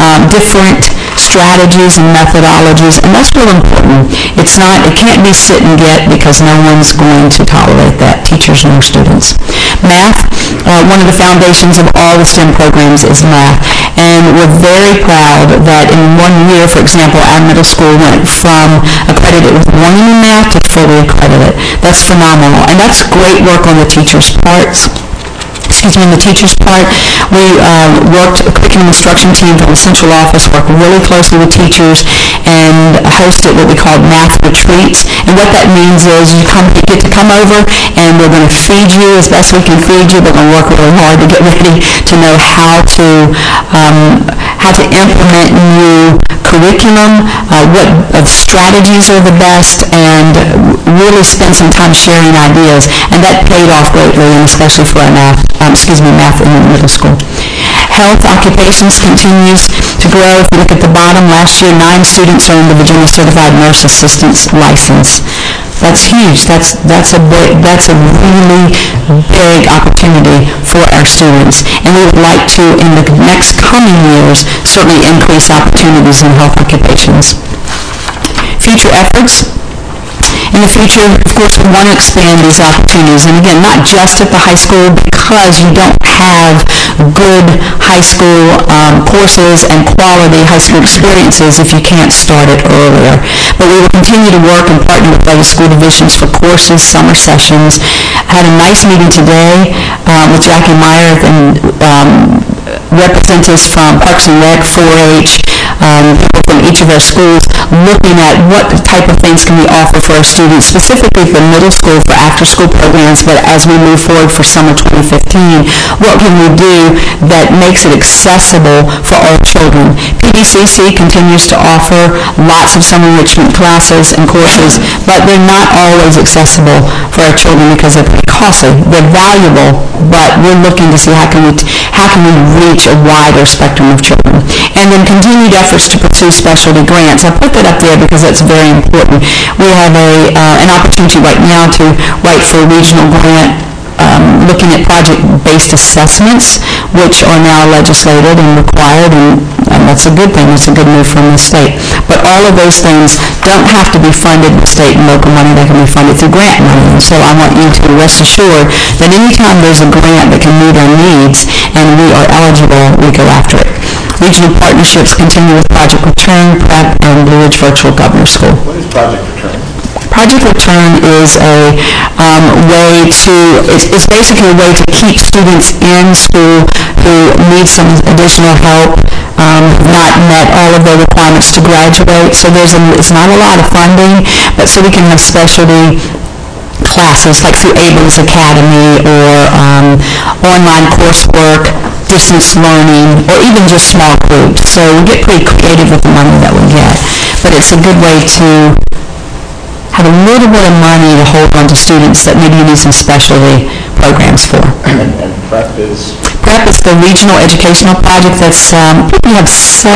strategies and methodologies, and that's real important. It can't be sit and get, because no one's going to tolerate that, teachers nor students. Math, one of the foundations of all the STEM programs is math, and we're very proud that in 1 year, for example, our middle school went from accredited with 1 in math to fully accredited. That's phenomenal, and that's great work on the teachers' parts. In the teachers' part, we worked, a curriculum instruction team from the central office worked really closely with teachers and hosted what we called math retreats. And what that means is you get to come over, and we're going to feed you as best we can feed you. We're going to work really hard to get ready to know how to implement new curriculum, what strategies are the best, and really spend some time sharing ideas. And that paid off greatly, and especially for our math in the middle school. Health occupations continues to grow. If you look at the bottom, last year 9 students earned the Virginia Certified Nurse Assistant's license. That's huge. That's a really big opportunity for our students, and we would like to, in the next coming years, certainly increase opportunities in health occupations. Future efforts. In the future, of course, we want to expand these opportunities, and again, not just at the high school, because you don't have good high school courses and quality high school experiences if you can't start it earlier. But we will continue to work and partner with other school divisions for courses, summer sessions. I had a nice meeting today with Jackie Meyer and representatives from Parks and Rec, 4-H, people from each of our schools, looking at what type of things can we offer for our students, specifically for middle school, for after-school programs, but as we move forward for summer 2015, what can we do that makes it accessible for all children? PDCC continues to offer lots of summer enrichment classes and courses, but they're not always accessible for our children because they're pretty costly. They're valuable, but we're looking to see how can we reach a wider spectrum of children. And then continued efforts to pursue specialty grants. I put that up there because that's very important. We have an opportunity right now to write for a regional grant looking at project-based assessments, which are now legislated and required, and that's a good thing. It's a good move from the state. But all of those things don't have to be funded with state and local money. They can be funded through grant money. And so I want you to rest assured that anytime there's a grant that can meet our needs and we are eligible, we go after it. Regional partnerships continue with Project Return, PrEP, and Blue Ridge Virtual Governor School. What is Project Return? Project Return is a way to, it's basically a way to keep students in school who need some additional help, have not met all of their requirements to graduate. So it's not a lot of funding, but so we can have specialty classes like through Abrams Academy or online coursework, distance learning, or even just small groups. So we get pretty creative with the money that we get. But it's a good way to have a little bit of money to hold on to students that maybe you need some specialty programs for. And PrEP is? PrEP is the regional educational project that's, we have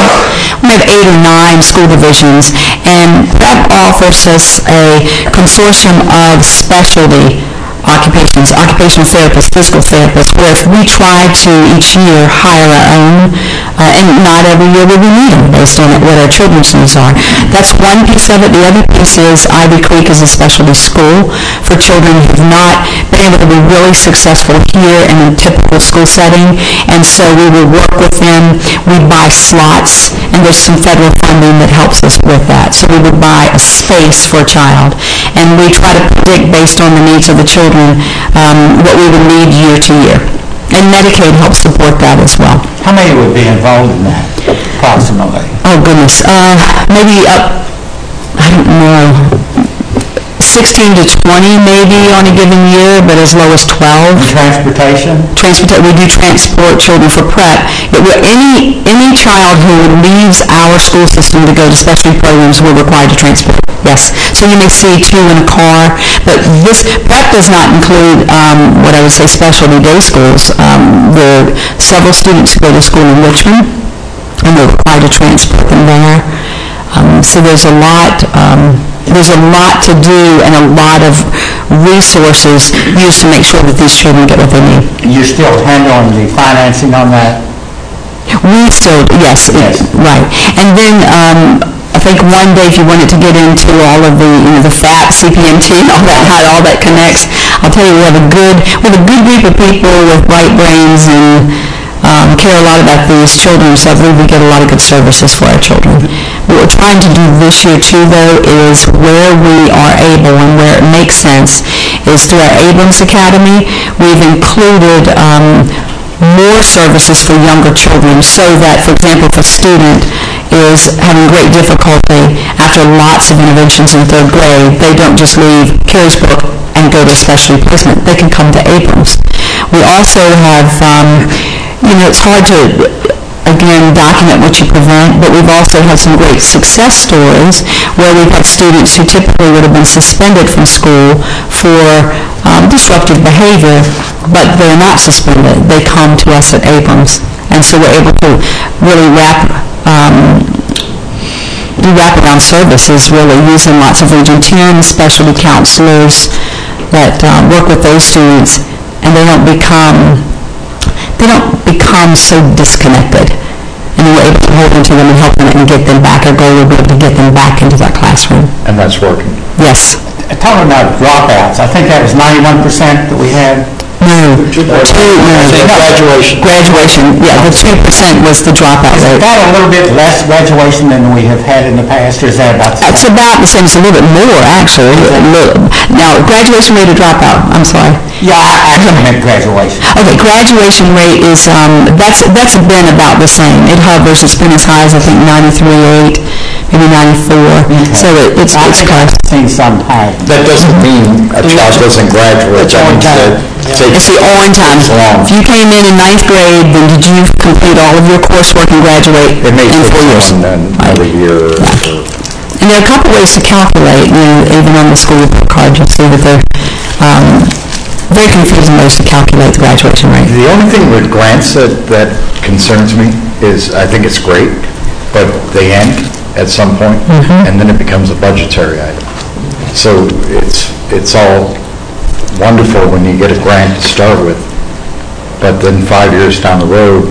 8 or 9 school divisions, and PrEP offers us a consortium of specialty occupations, occupational therapists, physical therapists, where if we try to each year hire our own, and not every year will we need them based on what our children's needs are. That's one piece of it. The other piece is Ivy Creek is a specialty school for children who have not been able to be really successful here in a typical school setting, and so we will work with them. We buy slots, and there's some federal funding that helps us with that. So we would buy a space for a child, and we try to predict based on the needs of the children what we would need year to year. And Medicaid helps support that as well. How many would be involved in that, approximately? Oh, goodness. Maybe up, I don't know, 16 to 20 maybe on a given year, but as low as 12. Transportation? We do transport children for PrEP. But any child who leaves our school system to go to specialty programs, we're required to transport. Yes. So you may see 2 in a car, but this PrEP does not include what I would say specialty day schools. There are several students who go to school in Richmond, and we're required to transport them there. So there's a lot to do and a lot of resources used to make sure that these children get what they need. You're still handling the financing on that? We still, yes. Right. And then I think one day if you wanted to get into all of the FAP, CPMT, and all that, how all that connects, I'll tell you we have a good group of people with bright brains and care a lot about these children, so I believe we get a lot of good services for our children. What we're trying to do this year too, though, is where we are able and where it makes sense is through our Abrams Academy, we've included more services for younger children so that, for example, if a student is having great difficulty after lots of interventions in 3rd grade, they don't just leave Carysbrook and go to specialty placement. They can come to Abrams. We also have, it's hard to, again, document what you prevent, but we've also had some great success stories where we've had students who typically would have been suspended from school for disruptive behavior, but they're not suspended. They come to us at Abrams, and so we're able to really do wraparound services, really using lots of Region 10 specialty counselors that work with those students, and they don't become so disconnected. And we're able to hold on to them and help them and get them back. Our goal would be to get them back into that classroom. And that's working. Yes. Talking about dropouts, I think that was 91% that we had. No. Graduation. Yeah, the 2% was the dropout rate. Is that a little bit less graduation than we have had in the past, or is that about the same? It's about the same. It's a little bit more, actually. Now, graduation rate or dropout? I'm sorry. Yeah, I actually meant graduation. Okay, graduation rate is, that's been about the same. It hovers, it's been as high as, I think, 93.8, maybe 94. Okay. So it's close. I've seen some high. That doesn't mean a child doesn't graduate. It's on time. It's the on time. If you came in 9th grade, then did you complete all of your coursework and graduate in 4 years? Another year. Yeah. And there are a couple ways to calculate, even on the school report card, you'll see that they're very confusing ways to calculate the graduation rate. The only thing with grants that concerns me is I think it's great, but they end at some point, and then it becomes a budgetary item. So it's all wonderful when you get a grant to start with, but then 5 years down the road,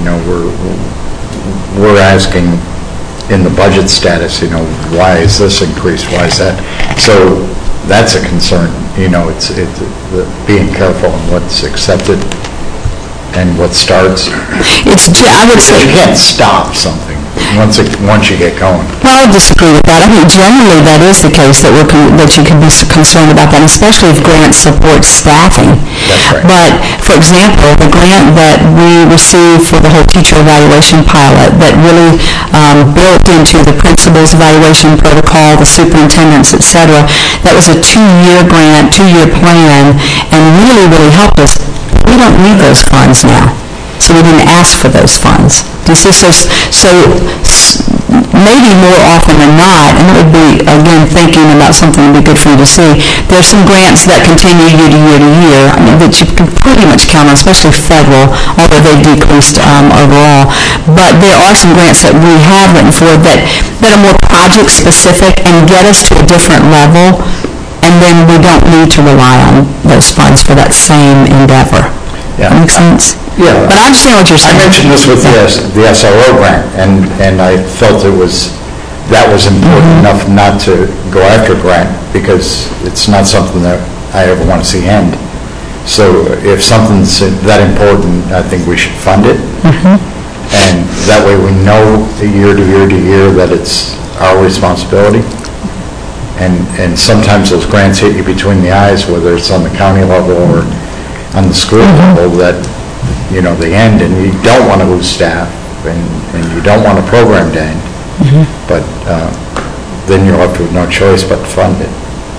we're asking in the budget status, why is this increased, why is that? So that's a concern, it's being careful on what's accepted and what starts. I would say... You can't stop something once you get going. Well, I disagree with that. I think generally that is the case, that you can be concerned about that, especially if grants support staffing. That's right. But, for example, the grant that we received for the whole teacher evaluation pilot that really built into the principal's evaluation protocol, the superintendents, et cetera, that was a 2-year grant, 2-year plan, and really, really helped us. We don't need those funds now, so we didn't ask for those funds. Do you see? So maybe more often than not, and it would be, again, thinking about something that would be good for you to see, there's some grants that continue year to year to year, that you can pretty much count on, especially federal, although they decreased overall. But there are some grants that we have written for that are more project-specific and get us to a different level, and then we don't need to rely on those funds for that same endeavor. Yeah. That makes sense? Yeah. But I understand what you're saying. I mentioned this with the SRO grant, and I felt that was important enough not to go after a grant, because it's not something that I ever want to see end. So if something's that important, I think we should fund it. And that way we know year to year to year that it's our responsibility. And sometimes those grants hit you between the eyes, whether it's on the county level or on the school level, that, they end, and you don't want to lose staff, and you don't want a program to end. But then you're left with no choice but to fund it.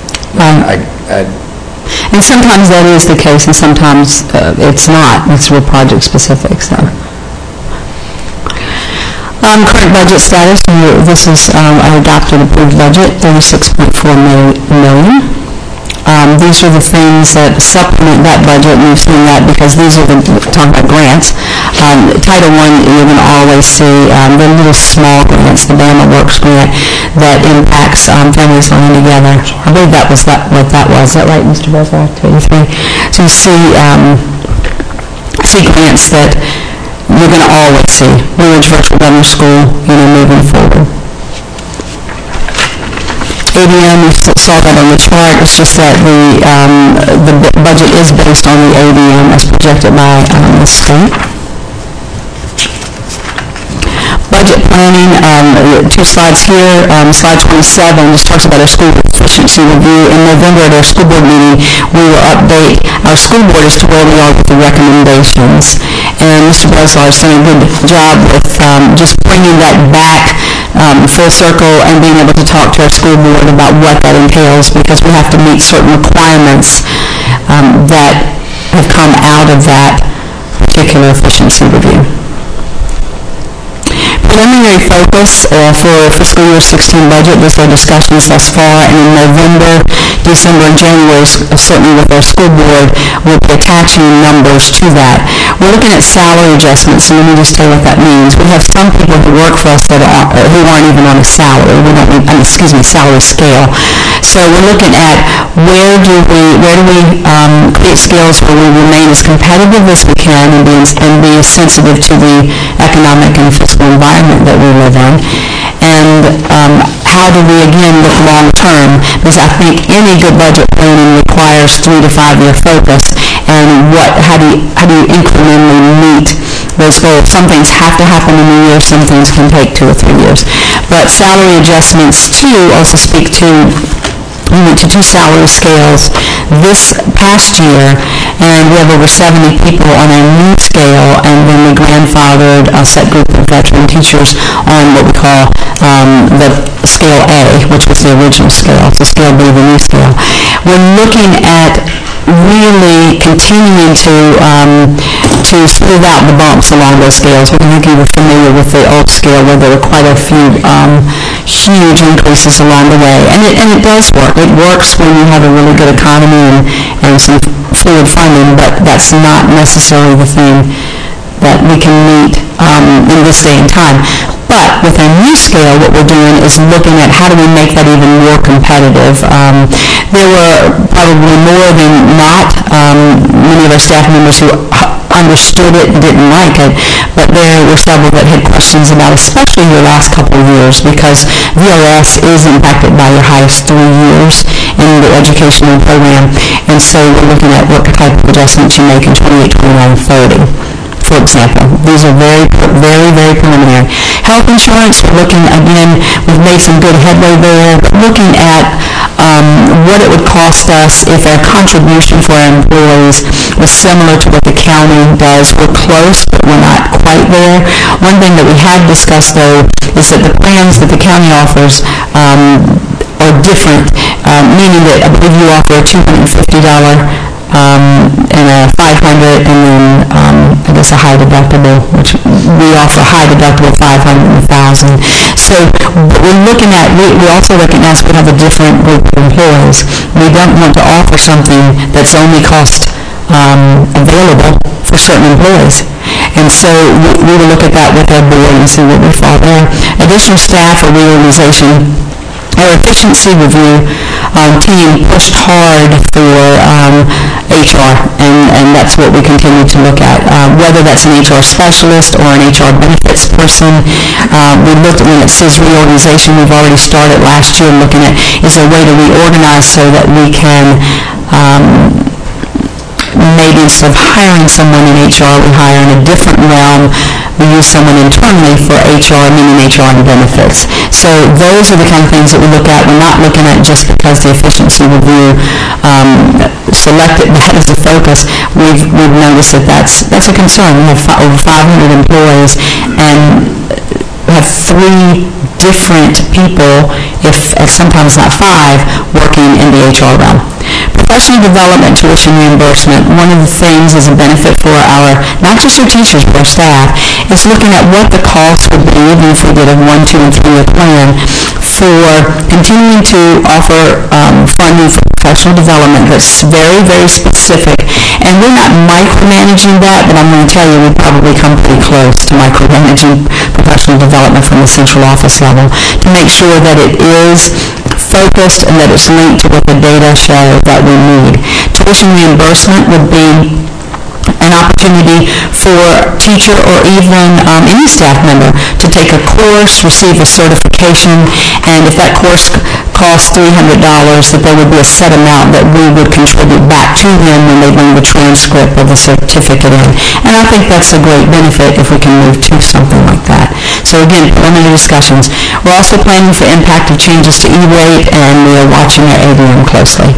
And sometimes that is the case, and sometimes it's not. It's real project specific, so. Current budget status, this is an adopted approved budget, $36.4 million. These are the things that supplement that budget, and you've seen that because these are talking about grants. Title I, you're going to always see the little small grants, the Bama Works grant that impacts families living together. I believe that was what that was. Is that right, Mr. Bozak? 23. So you see grants that you're going to always see. Blue Ridge Virtual Governor School, moving forward. ADM, you saw that on the chart. It's just that the budget is based on the ADM as projected by the state. Budget planning, 2 slides here. Slide 27 just talks about our school efficiency review. In November at our school board meeting, we will update our school board as to where we are with the recommendations. And Mr. Breslau has done a good job with just bringing that back full circle and being able to talk to our school board about what that entails, because we have to meet certain requirements that have come out of that particular efficiency review. Preliminary focus for fiscal year 16 budget, these are discussions thus far, and in November, December, and January, certainly with our school board, we'll be attaching numbers to that. We're looking at salary adjustments, and let me just tell you what that means. We have some people who work for us who aren't even on a salary. We don't need, salary scale. So we're looking at where do we create scales where we remain as competitive as we can and be sensitive to the economic and fiscal environment that we live in, and how do we again look long term, because I think any good budget planning requires 3 to 5 year focus, and how do you incrementally meet those goals. Some things have to happen in a year, some things can take 2 or 3 years. But salary adjustments too also speak to, we went to 2 salary scales this past year, and we have over 70 people on a new scale, and then we grandfathered a set group of veteran teachers on what we call the scale A, which was the original scale, so scale B, the new scale. We're looking at really continuing to smooth out the bumps along those scales. I think you were familiar with the old scale where there were quite a few huge increases along the way. And it does work. It works when you have a really good economy and some fluid funding, but that's not necessarily the thing that we can meet in this day and time. But with our new scale, what we're doing is looking at how do we make that even more competitive. There were probably more than not. Many of our staff members who understood it and didn't like it, but there were several that had questions about, especially your last couple of years, because VRS is impacted by your highest 3 years in the educational program, and so we're looking at what type of adjustments you make in 28, 29, 30. For example, these are very, very, very preliminary. Health insurance, we're looking, again, we've made some good headway there, but looking at what it would cost us if our contribution for our employees was similar to what the county does. We're close, but we're not quite there. One thing that we have discussed, though, is that the plans that the county offers are different, meaning that I believe you offer a $250 and a $500, and then I guess a high deductible, which we offer high deductible $500 and $1,000. So we're looking at, we also recognize we have a different group of employees. We don't want to offer something that's only cost available for certain employees. And so we will look at that with our board and see what we fall there. Additional staff or reorganization. Our efficiency review team pushed hard for HR, and that's what we continue to look at. Whether that's an HR specialist or an HR benefits person, we looked at, when it says reorganization, we've already started last year looking at, is there a way to reorganize so that we can maybe instead of hiring someone in HR, we hire in a different realm. We use someone internally for HR, meaning HR and benefits. So those are the kind of things that we look at. We're not looking at just because the efficiency review selected that as a focus. We've noticed that that's a concern. We have over 500 employees, and we have 3 different people, if sometimes not 5, working in the HR realm. Professional development, tuition reimbursement, one of the things as a benefit for our, not just our teachers, but our staff, is looking at what the cost would be, even if we did a 1, 2, and 3-year plan, for continuing to offer funding for professional development that's very, very specific. And we're not micromanaging that, but I'm going to tell you we probably come pretty close to micromanaging professional development from the central office level to make sure that it is focused and that it's linked to what the data show that we need. Tuition reimbursement would be an opportunity for teacher or even any staff member to take a course, receive a certification, and if that course costs $300, that there would be a set amount that we would contribute back to them when they bring the transcript of the certificate in. And I think that's a great benefit if we can move to something like that. So again, preliminary discussions. We're also planning for impact of changes to E-rate, and we are watching our ADM closely.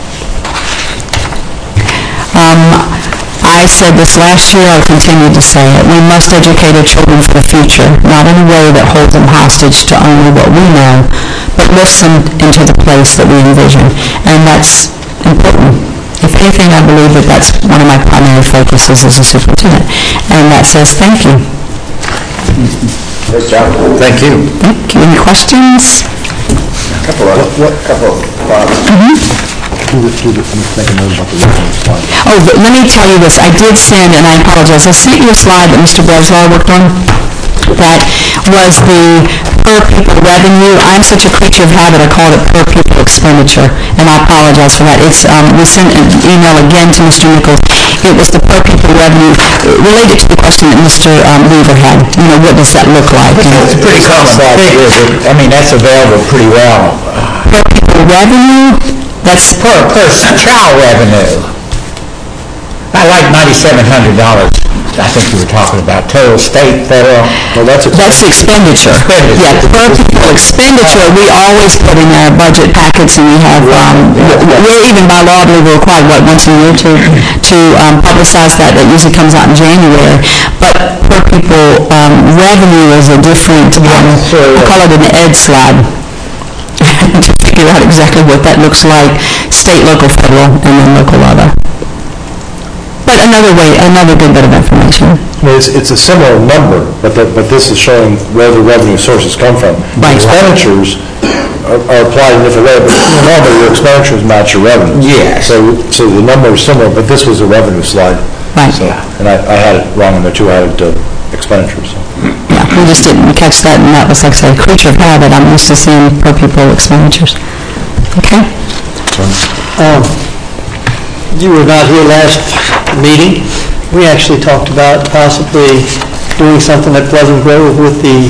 I said this last year, I'll continue to say it. We must educate our children for the future, not in a way that holds them hostage to only what we know, but lifts them into the place that we envision. And that's important. If anything, I believe that that's one of my primary focuses as a superintendent. And that says thank you. Great job. Thank you. Thank you. Any questions? A couple of thoughts. Oh, but let me tell you this. I did send, and I apologize, I sent you a slide that Mr. Breslaw worked on that was the per pupil revenue. I'm such a creature of habit, I called it per pupil expenditure, and I apologize for that. It's we sent an email again to Mr. Nichols. It was the per pupil revenue related to the question that Mr. Weaver had. You know, what does that look like? It's pretty common figure. I mean, that's available pretty well. Per pupil revenue? That's Per child revenue. I like $9,700. I think you were talking about total state, federal. Well, that's expenditure. Yeah, per pupil expenditure, we always put in our budget packets, and we have, we're even by law, we're required, once a year to publicize that. That usually comes out in January. But per pupil revenue is a different, I call it an ed slide. To figure out exactly what that looks like, state, local, federal, and then local other. But another good bit of information. It's a similar number, but this is showing where the revenue sources come from. Right. The expenditures are applied in a different way, but normally your expenditures match your revenues. Yes. So the number is similar, but this was a revenue slide. Right. So, and I had it wrong in there too. I had expenditures. So. Yeah, we just didn't catch that, and that was, like I said, creature of habit. I'm used to seeing per pupil expenditures. Okay? you were not here last meeting, we actually talked about possibly doing something at Pleasant Grove with the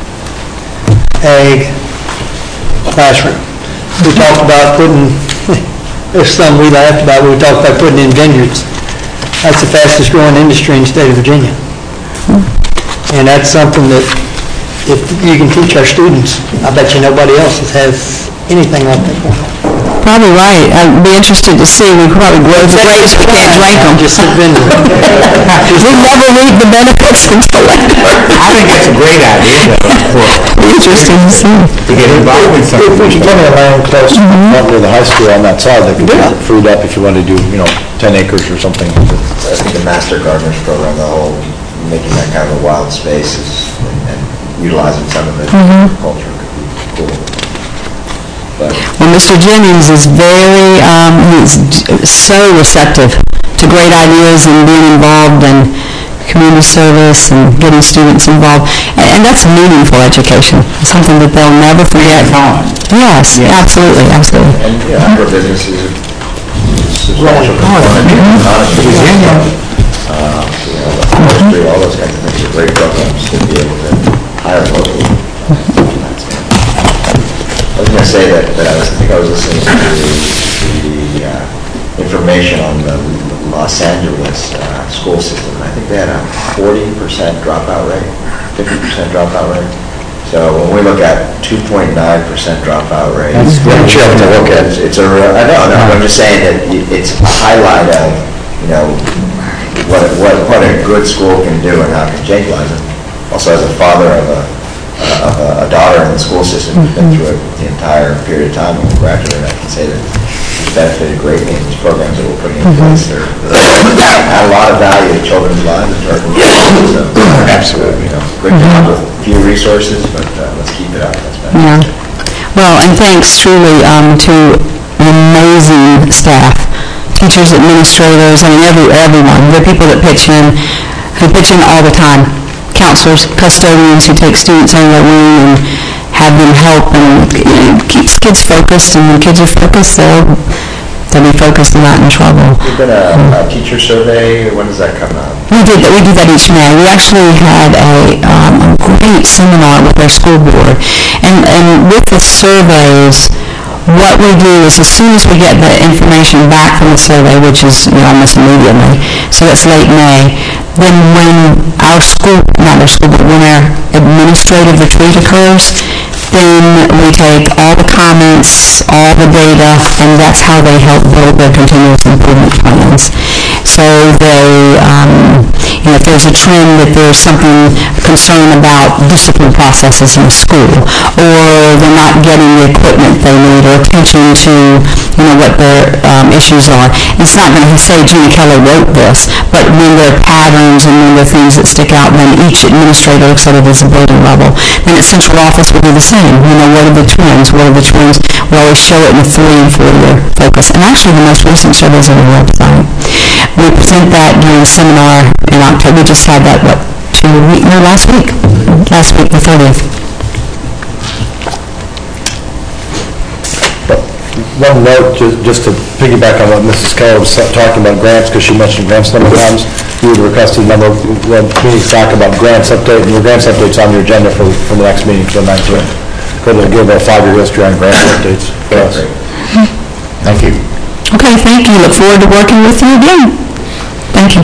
ag classroom. We talked about putting, there's some we laughed about, we talked about putting in vineyards. That's the fastest growing industry in the state of Virginia. And that's something that if you can teach our students, I bet you nobody else has anything like that going on. Probably right. I'd be interested to see. We probably grow the grapes, we can't drink them. Just a vineyard. We never reap the benefits until later. I think that's a great idea, though. Interesting to see. To get involved in something. If we should plenty of land close to the high school on that side, that could be freed up if you wanted to do, 10 acres or something. I think the Master Gardeners program, the whole, making that kind of a wild space and utilizing some of the culture could be cool. But Well, Mr. Jennings is very, he's so receptive to great ideas and being involved in community service and getting students involved. And that's meaningful education, something that they'll never forget. Yes, absolutely, absolutely. And, agribusiness is a substantial component. Virginia. Forestry, all those kinds of things are great programs to be able to hire locally. I was going to say that I think I was listening to the information on the Los Angeles school system. I think they had a 40% dropout rate, 50% dropout rate. So when we look at 2.9% dropout rate, That's what you have to look at. It's a real, I know, I'm just saying that it's a highlight of, what a good school can do and how it can change lives. Also, as a father of a daughter in the school system who's been through it the entire period of time and will graduate, I can say that it's benefited greatly in these programs that we're putting in place. They're add a lot of value to children's lives and to our community. So, absolutely. Good job with few resources, but let's keep it up. That's better. Yeah. Well, and thanks truly to an amazing staff, teachers, administrators, everyone. There are people that pitch in all the time. Counselors, custodians who take students under their wing and have them help, and keeps kids focused, and when kids are focused, they'll be focused and not in trouble. There's been a teacher survey. When does that come out? We do that each May. We actually had a great seminar with our school board, and with the surveys, what we do is as soon as we get the information back from the survey, which is almost immediately, so that's late May, then when our administrative retreat occurs, then we take all the comments, all the data, and that's how they help build their continuous improvement plans. So they, if there's a trend that there's something, concern about discipline processes in a school, or they're not getting the equipment they need, or attention to, what their issues are. It's not going to say Jeannie Keller wrote this, but when there are patterns and when there are things that stick out, then each administrator looks at it as a building level. Then at central office will do the same. What are the trends? What are the trends? We always show it in a 3 and 4 year focus. And actually the most recent surveys on the website. We present that during a seminar in October. We just had that, last week, the 30th. One note, just to piggyback on what Mrs. Keller was talking about grants, because she mentioned grants a number of times. We would request a number of meetings talk about grants update, and your grants update's on your agenda for the next meeting, for the 19th. Go to give a 5-year history on grant updates for us. Thank you. Okay, thank you. Look forward to working with you again. Thank you.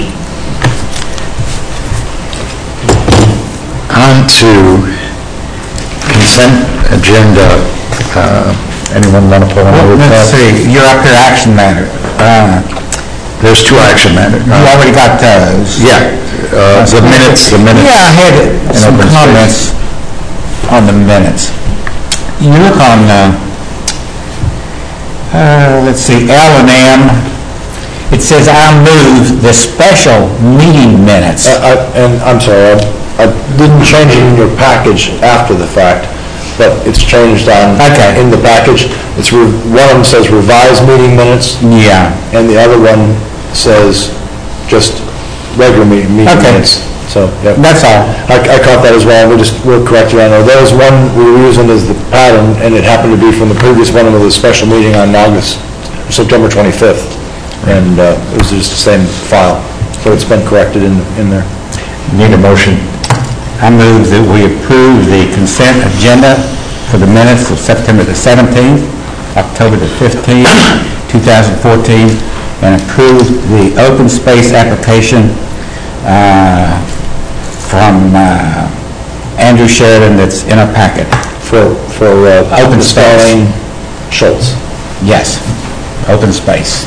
On to consent agenda. Anyone want to pull one over? Let's see, you're up here, action matter. There's 2 action matters. You already got those? Yeah, the minutes. Yeah, I had some comments on the minutes. You look on, let's see, L and M. It says, I move the special meeting minutes. And I'm sorry, I didn't change it in your package after the fact, but it's changed in the package. One of them says revised meeting minutes. Yeah. And the other one says just regular meeting minutes. So, yeah. That's all. I caught that as well. We'll correct you on that. There was one we were using as the pattern, and it happened to be from the previous one with a special meeting on September 25th. and it was just the same file, so it's been corrected in there. Need a motion. I move that we approve the consent agenda for the minutes of September the 17th, October the 15th, 2014, and approve the open space application from Andrew Sheridan that's in our packet. For Open space. installing Schultz. Yes, open space.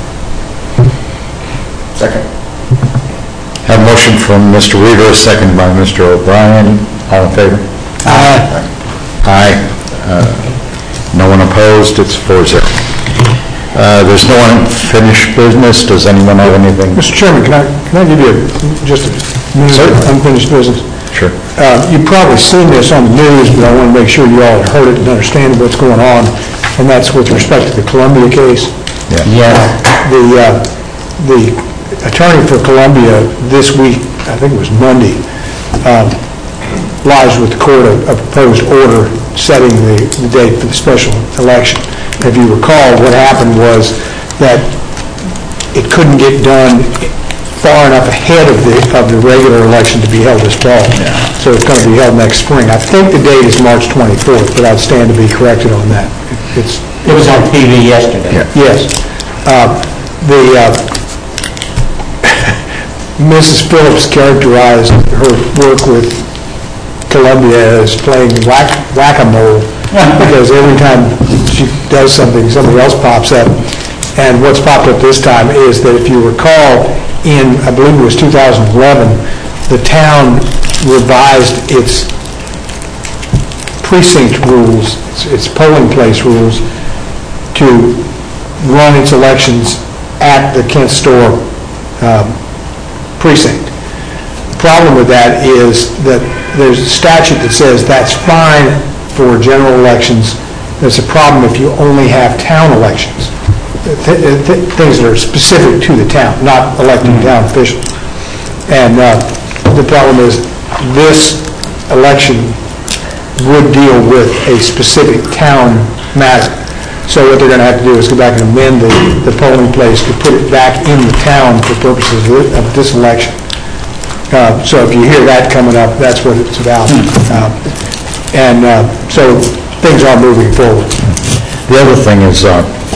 Second. Have a motion from Mr. Weaver, second by Mr. O'Brien. All in favor? Aye. Aye. No one opposed, it's 4-0. There's no unfinished business, does anyone have anything? Mr. Chairman, can I give you just a minute of unfinished business? Sure. You've probably seen this on the news, but I want to make sure you all heard it and understand what's going on, and that's with respect to the Columbia case. Yeah. The attorney for Columbia this week, I think it was Monday, lodged with the court a proposed order setting the date for the special election. If you recall, what happened was that it couldn't get done far enough ahead of the regular election to be held this fall. So it's going to be held next spring. I think the date is March 24th, but I'd stand to be corrected on that. It was on TV yesterday. Yes. Mrs. Phillips characterized her work with Columbia as playing whack-a-mole, because every time she does something, somebody else pops up. And what's popped up this time is that, if you recall, in, I believe it was 2011, the town revised its precinct rules, its polling place rules, to run its elections at the Kent Store precinct. The problem with that is that there's a statute that says that's fine for general elections. There's a problem if you only have town elections, things that are specific to the town, not electing town officials. And the problem is this election would deal with a specific town matter. So what they're going to have to do is go back and amend the polling place to put it back in the town for purposes of this election. So if you hear that coming up, that's what it's about. So things are moving forward. The other thing is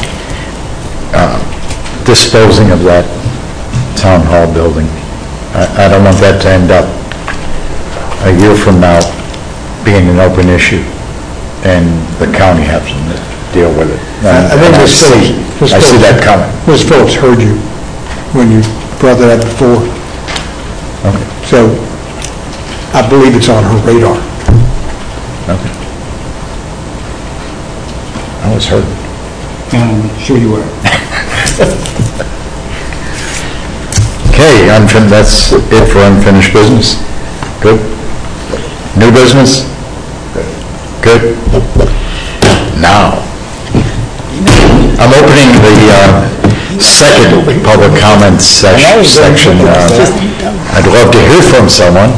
disposing of that town hall building. I don't want that to end up a year from now being an open issue and the county having to deal with it. I think I see that coming. Ms. Phillips heard you when you brought that up before. Okay. So I believe it's on her radar. Okay. I was hurt. Sure you were. Okay, that's it for unfinished business. Good. New business? Good. Now, I'm opening the second public comments section. I'd love to hear from someone,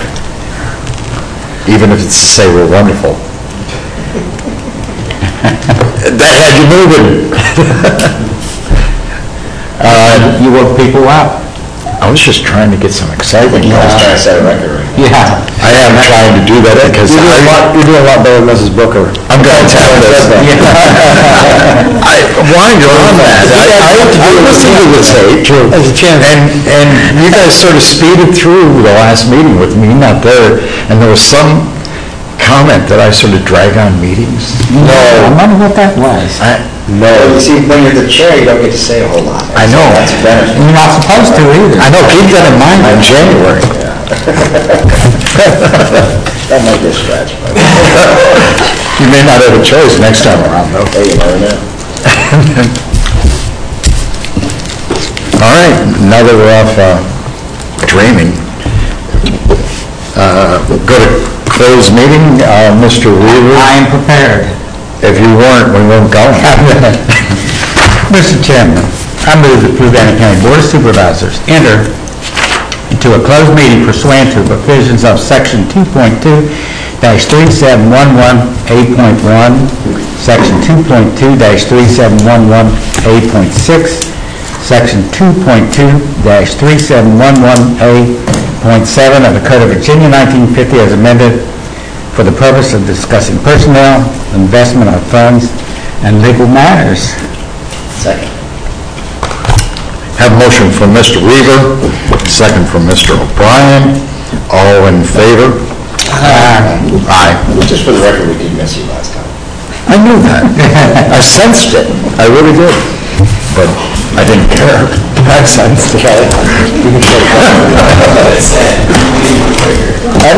even if it's to say we're wonderful. That had you moving. You woke people up. I was just trying to get some excitement. I was trying to set a record. Yeah. I am trying to do that because You're doing a lot better than Mrs. Booker. I'm going to tell this. While you're on that, I listened to the tape. As a chairman. And you guys sort of speeded through the last meeting with me not there, and there was some comment that I sort of drag on meetings. No. I wonder what that was. No. You see, when you're the chair, you don't get to say a whole lot. I know. That's a benefit. You're not supposed to either. I know, keep that in mind in January. That might be a stretch, but You may not have a choice next time around, though. hey, you never know. All right, now that we're off dreaming, go to close meeting. Mr. Weaver? I am prepared. If you weren't, we weren't going. Mr. Chairman, I move that Fluvanna County Board of Supervisors enter into a closed meeting pursuant to the provisions of Section 2.2-3711A.1, Section 2.2-3711A.6, Section 2.2-3711A.7 of the Code of Virginia 1950 as amended for the purpose of discussing personnel, investment of funds, and legal matters. Second. Have a motion from Mr. Weaver, second from Mr. O'Brien. All in favor? Aye. Just for the record, we did miss you last time. I knew that. I sensed it. I really did. But I didn't care. I sensed it. I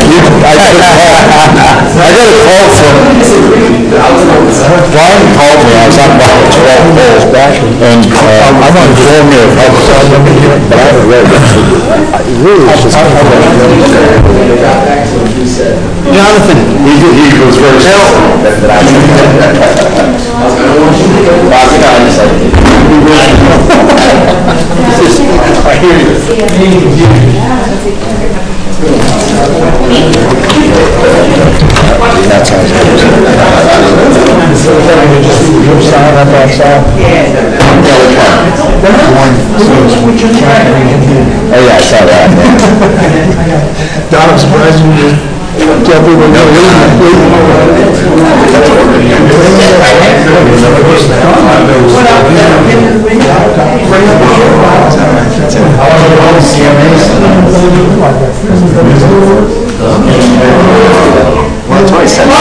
got a call from, Brian called me, I was on about 12 minutes back, and I wanted to inform you of how but I haven't read it. It really is just... Jonathan. He was very helpful. I hear you. That sounds Oh, yeah, I saw that. Don, I'm surprised you didn't tell people no Well, that's why I said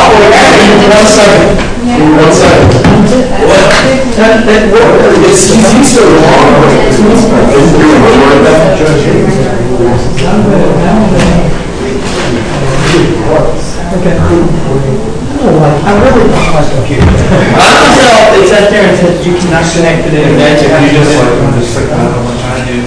It sat there and said you cannot connect to the internet if you just click on what I'm trying to do.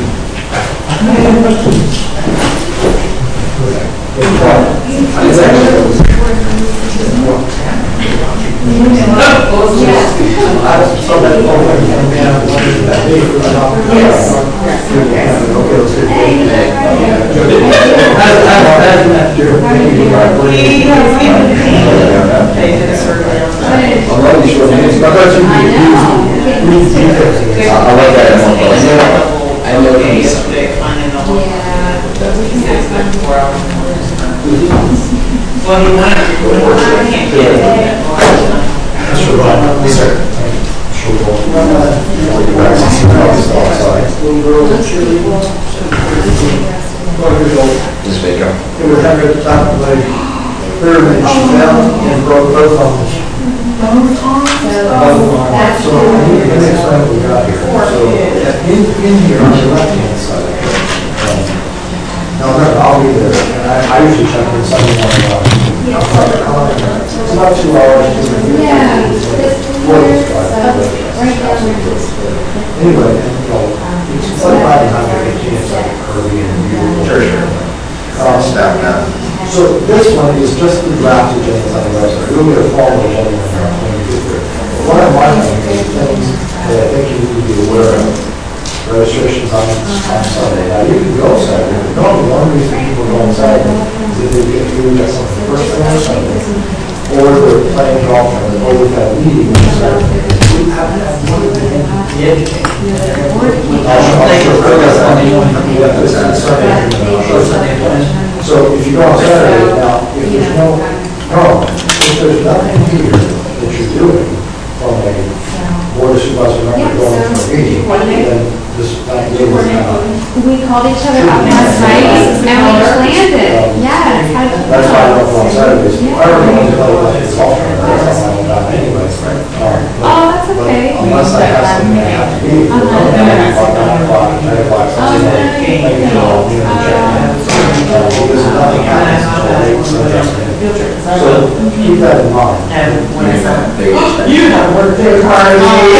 It was under the top of the pyramid, she fell and broke both arms. So, let me explain what we got here. So, in here on the left-hand side, I'll be there, and I usually check in Sunday morning. It's about 2 hours to review. Anyway, it's like by the time I get to it's like curvy and beautiful. So this one is just the draft agenda on the website. We'll get a formal agenda when we get there. One of my things that I think you need to be aware of, registrations on Sunday. Now, you can go Saturday, but normally one reason people go on Saturday is if they get something first thing on Sunday, or they're playing golf, or we've had a meeting on Saturday. We have to have one of the educated. So if you go on Saturday, now, if there's if there's nothing here that you're doing from a board of supervisors member going for a meeting, then this night is we called each other up last night and we planned it. Yeah. That's why I don't go on Saturdays. I don't know what it's all for. That's not my own anyway. Oh, that's okay. Unless I have something I have to be. 9 o'clock, 10 o'clock, something like that. Because nothing happens until so keep that in mind. You have worked very hard.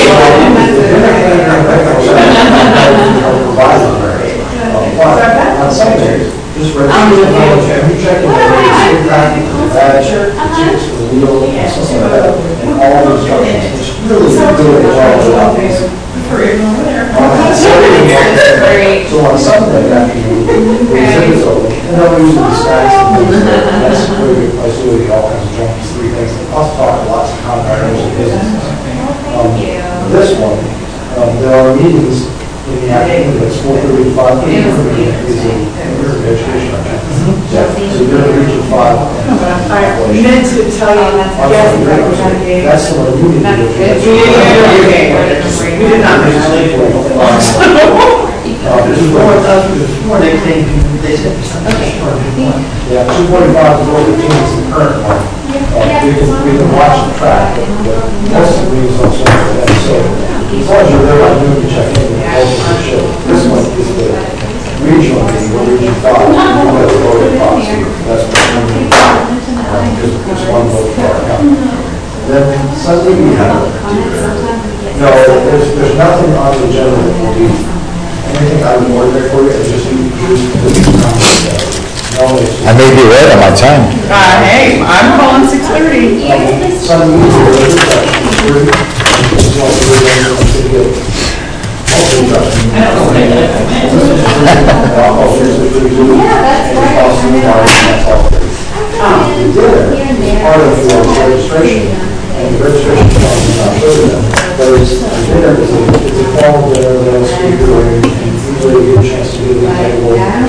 On Sundays, just register. You check in the badge, the checks for the wheel, and something like that, and all the instructions. It's really good job. So on Sunday afternoon, the exhibit's open, and they'll usually snacks and things. That's a really good place to do all kinds of junkies, 3 things. They also talk to lots of contractors and businesses. This one, there are meetings I meant to tell you, yes, Representative. That's the one you need to do. We did not mention it. There's more they think, they said something. Yeah, 245 is what the team is the current one. We can watch the track, but most of the meetings don't show that. So as long as you're there, I do you check in with most of the show. This one is the regional meeting, where Region 5, you have to vote across. That's what I'm doing. Just one vote for our county. Then Sunday we have, no, there's nothing on the agenda that will be anything out of the ordinary for you, it's just you I may be right on my time. Hey, I'm calling 6:30. Part of your registration, and the registration form is not showing them, but it's a form that they'll speak to, and usually you get a chance to do the table.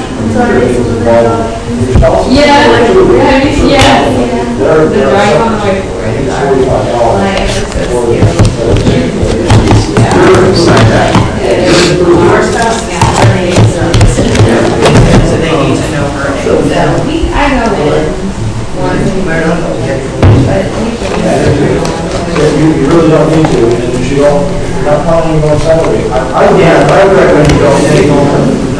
You really don't need to, and if you don't, if you're not planning on salary, I would recommend you don't take on.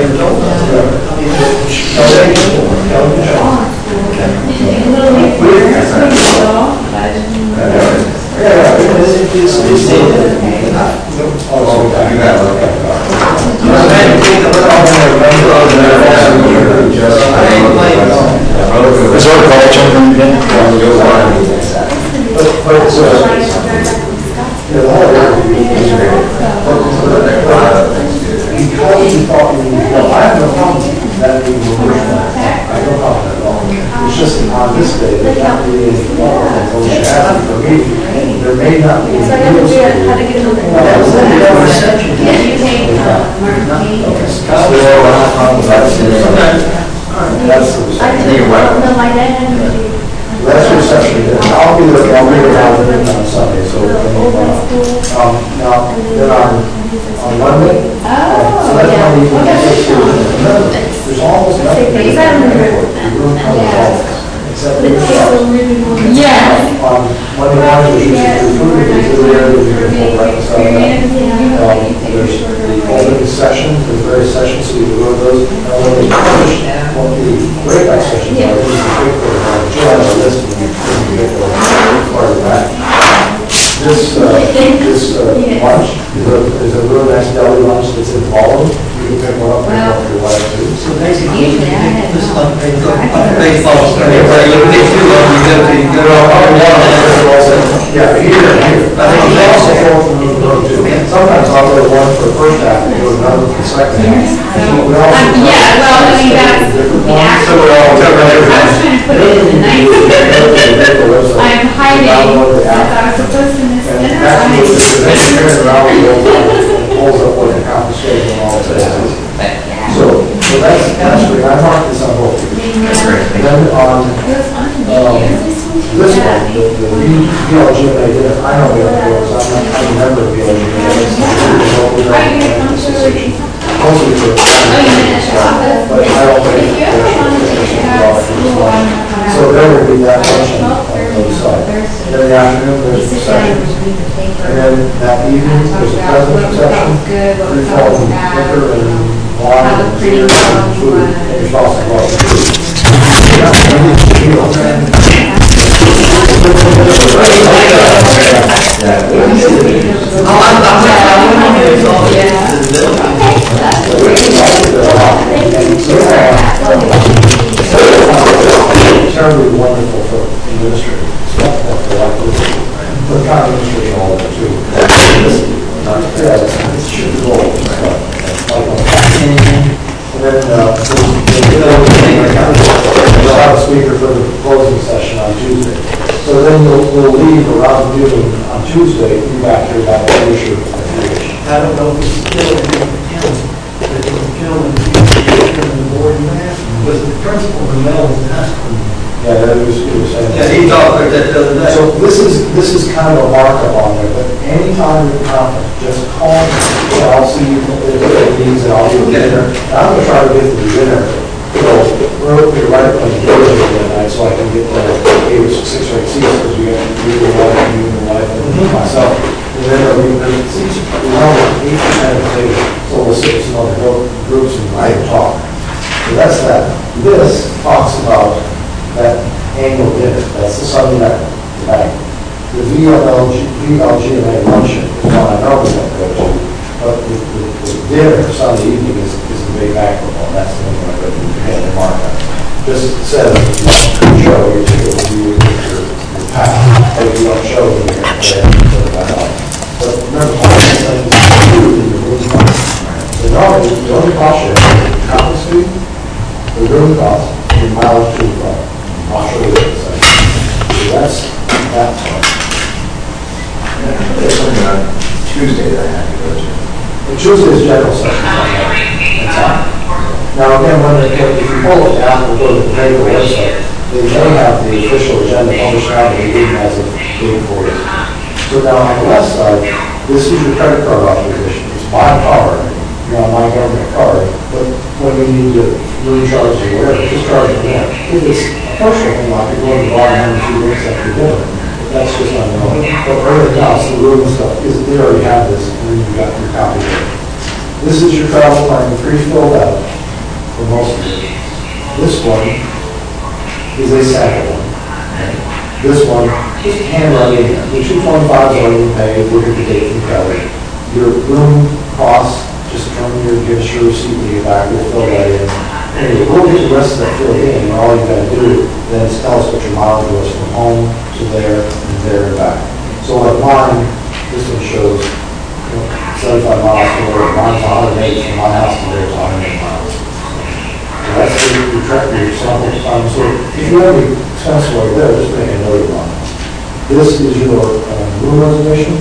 It's just on this day, there's not really any form until you ask for me. There may not be. So I have to figure out how to get to the reception. Yeah, you take Martin King. No, my dad had to do. That's your reception. I'll be around on Sunday, so. Now, then on Monday. So that's how you can take it. There's almost nothing. Except for Yeah. on Monday morning, you should do food, there's breakfast. There's the opening session, there's various sessions, so you can go to those. Now, when they finish, what the breakout sessions are, you can pick the list and you can pick part of that. This lunch is a really nice deli lunch that's in Baldwin. You can pick one up if you like to. So basically, yeah, here. Sometimes I'll go to one for the first half and go to another for the second half. Yeah, well, I mean, that's the actual. I was trying to put it in the night. I'm hiding. I thought I was supposed to miss dinner. Pulls up what the confiscation and all that. So that's great. I marked this on both. Then on this one, the BLGMA, I know what it was. I'm a member of BLGMA. Mostly for but I don't think so there will be that session on the side. Then in the afternoon, there's the sessions. And then that evening, there's a president's session. Free fall and liquor and wine and beer and food. There's also a lot of food. Terribly wonderful for administrators. It's not that they like for the county administration all of it too. It should be gold. And then we'll have a speaker for the closing session on Tuesday. So then we'll leave around noon on Tuesday, be back here about the issue. I don't know if it's still principal who mailed the task. Yeah, that was saying. Yeah, he talked about that the other day. So this is kind of a markup on there, but anytime you're conference, just call me, and I'll see you, if it needs, and I'll do dinner. And I'm gonna try to get to the dinner, we're right up on the door that night, so I can get the 8 or 6 or 8 seats, because we got your wife, and you and your wife, and myself. And then we have seats, we have 8% of the table, so we'll sit with some other groups and I talk. So that's that. This talks about that annual dinner, that's the Sunday night, tonight. The VLGMA luncheon is one I normally don't go to, but the dinner Sunday evening is the big basketball, that's the one I go to, and mark on. Just says, if you don't show, your ticket will be your pass, or if you don't show, you're going to pay But remember, all these things include in the room cost. So normally, the only cost share is the conference fee, the room cost, and mileage to the car. I'll show you what it's like. So that's that part. There's something on Tuesday that I have to go to. And Tuesday is general session. Now again, if you pull it down and go to the regular website, they may have the official agenda published out, but they didn't as of day 4 days. So now on the left side, this is your credit card authorization. It's my card, you're on my government card, but when you need to recharge or whatever, just charge it there. If it's a personal thing, like you're going to the bar and having 2 drinks after dinner, that's just not normal. But for everything else, the room and stuff, they already have this, and then you've got your copy there. This is your travel plan, pre-filled out for most of it. This one is a sample one. This one, just handwrite in there. The 225 is already paid, look at the date and cover. Your room costs, just from your, give us your receipt when you get back, we'll fill that in. Anyway, we'll get the rest of that filled in, and all you've got to do then is tell us what your mileage was from home to there and back. So like mine, this one shows 75 miles from where mine's 108 from my house to there, it's 108 miles. So that's your track, your sample time. So if you have any expense while you're there, just make a note of it. This is your room reservation.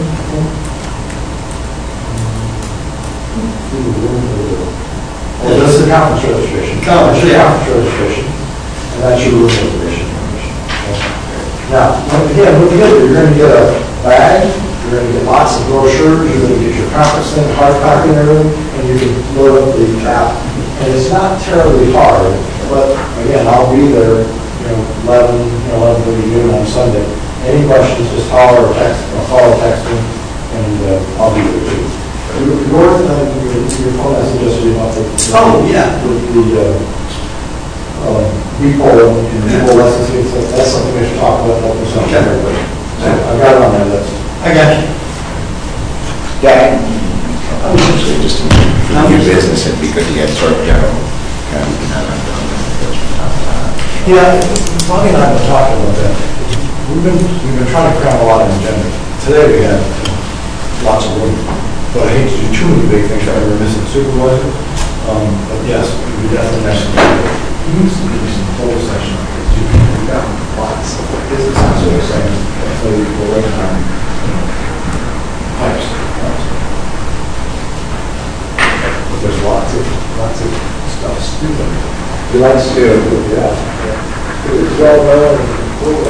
Well, this is the conference registration. Conference registration. And that's your room reservation. Now, again, what you get, you're going to get a bag, you're going to get lots of brochures, you're going to get your conference thing, hard copy and everything, and you can load up the app. And it's not terribly hard, but again, I'll be there, 11:30 noon on Sunday. Any questions, just holler or text, or call or text me, and I'll be there too. Your phone has suggested about the repo and repo lessons. That's something we should talk about. Okay. I got it on that list. I got you. Yeah. I was actually just in your business, it'd be good to get sort of general. Yeah, Bonnie and I have been talking about that. We've been trying to cram a lot in the agenda. Today we had lots of room, but I hate to do too many big things. I remember missing the supervisor. But yes, we definitely mentioned we need some full session. We've got lots of business. That's what we're saying. So we're working on pipes. But there's lots of stuff stupid. We like to do it, yeah. It's well known and cool.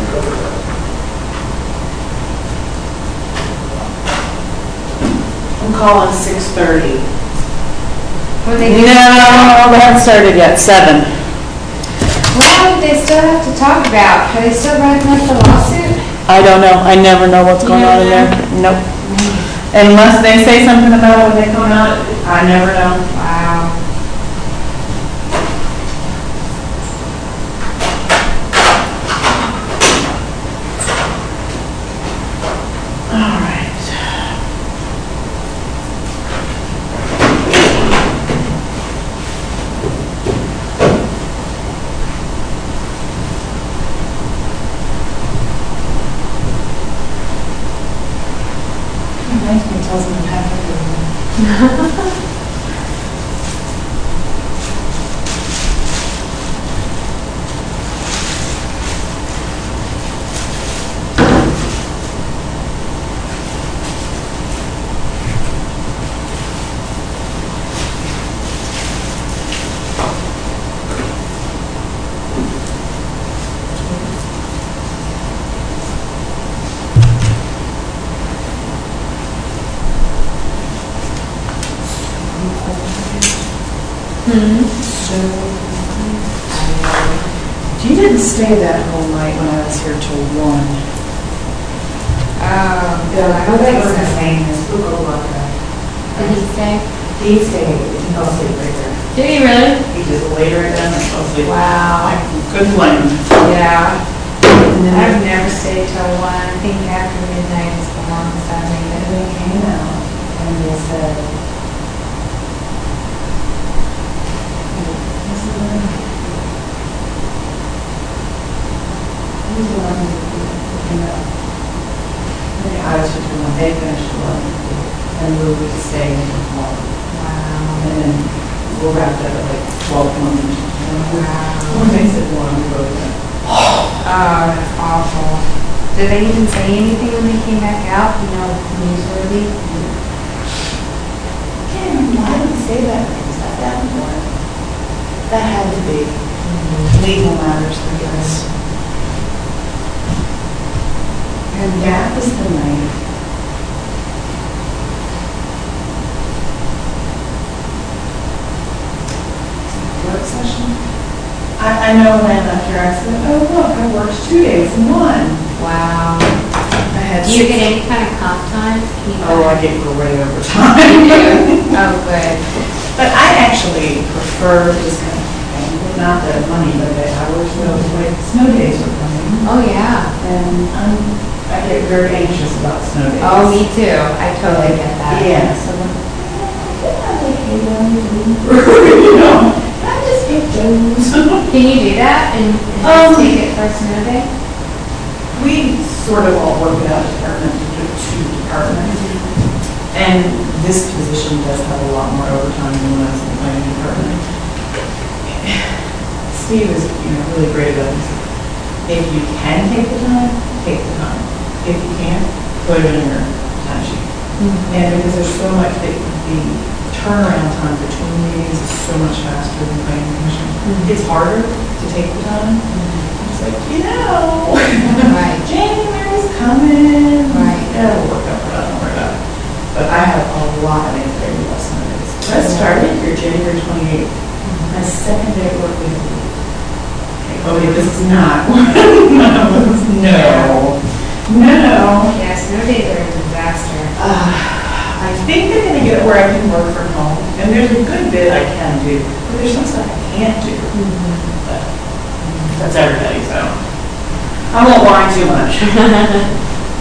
I'm calling 6:30. No, they haven't started yet, 7. Well, they still have to talk about, are they still writing up the lawsuit? I don't know, I never know what's going on in there. Nope. Unless they say something about when they come out, I never know. Wow. All right. It makes me tell them to have it. So, you didn't stay that whole night when I was here till 1. Bill, I hope that was his name is Fukuoka. Did he stay? He stayed, he fell asleep right there. Did he really? He just laid right down and fell asleep. Wow. I couldn't blame him. Yeah. I've never stayed till 1. I think after midnight is the longest I've made it. They came out and they said, I was just when they finished the one, and we were just staying until tomorrow. Wow. And then we'll wrap that at like 12 months. Wow. When they said one, we both went, Oh, that's awful. Did they even say anything when they came back out? You know, newsworthy? Ken, why did you say that? Was that that important? That had to be legal matters, I guess. And that was the night. Work session? I know when I left here, I said, oh, look, I worked 2 days in 1. Wow. I had Do you get any kind of comp time? Can you I get way over time. Oh, good. But I actually prefer just kind of, not the money, but the hours, like snow days are coming. Oh, yeah. And I get very anxious about snow days. Oh, me too. I totally get that. Yeah, so I'm you know, I just get those. Can you do that and just take it for a snow day? We sort of all work it out department to department. And this position does have a lot more overtime than when I was in the planning department. Steve is, really great about this. If you can take the time, take the time. If you can't, put it in your time sheet. And because there's so much, the turnaround time between meetings is so much faster than planning commission. It's harder to take the time. It's like, Right. January's coming. Right. It'll work out, but I don't worry about it. But I have a lot of anxiety about Sundays. I started here January 28th. My second day at work with you. Oh, yeah, this is not. No. Yeah, snow days are a disaster. I think they're going to get it where I can work from home. And there's a good bit I can do. But there's some stuff I can't do. But that's everybody, so. I won't whine too much.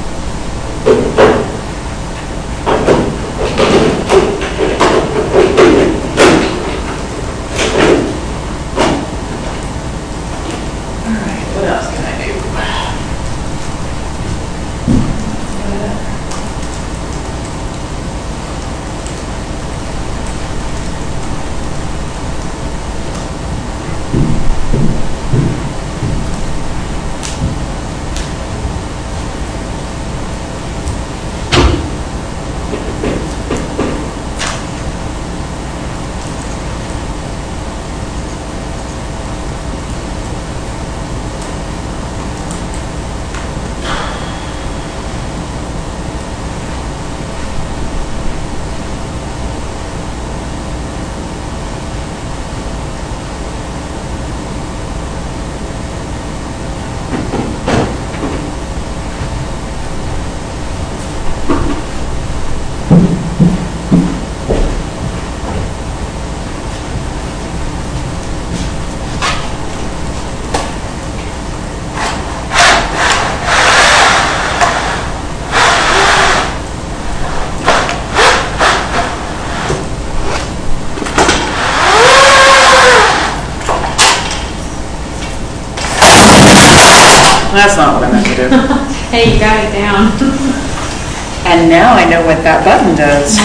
That's not what I meant to do. Hey, you got it down. And now I know what that button does.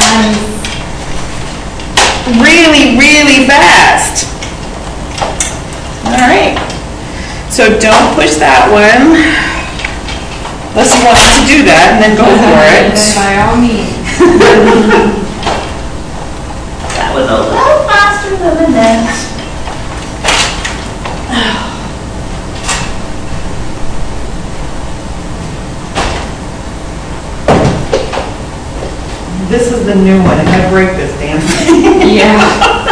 Really, really fast. All right. So don't push that one. Unless you want to do that, and then go for it. By all means. That was a little faster than the next. This is the new one, and I break this damn thing. Yeah.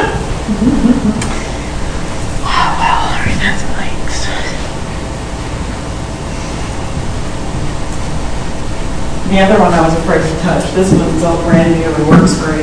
The other one I was afraid to touch. This one's all brand new and works great.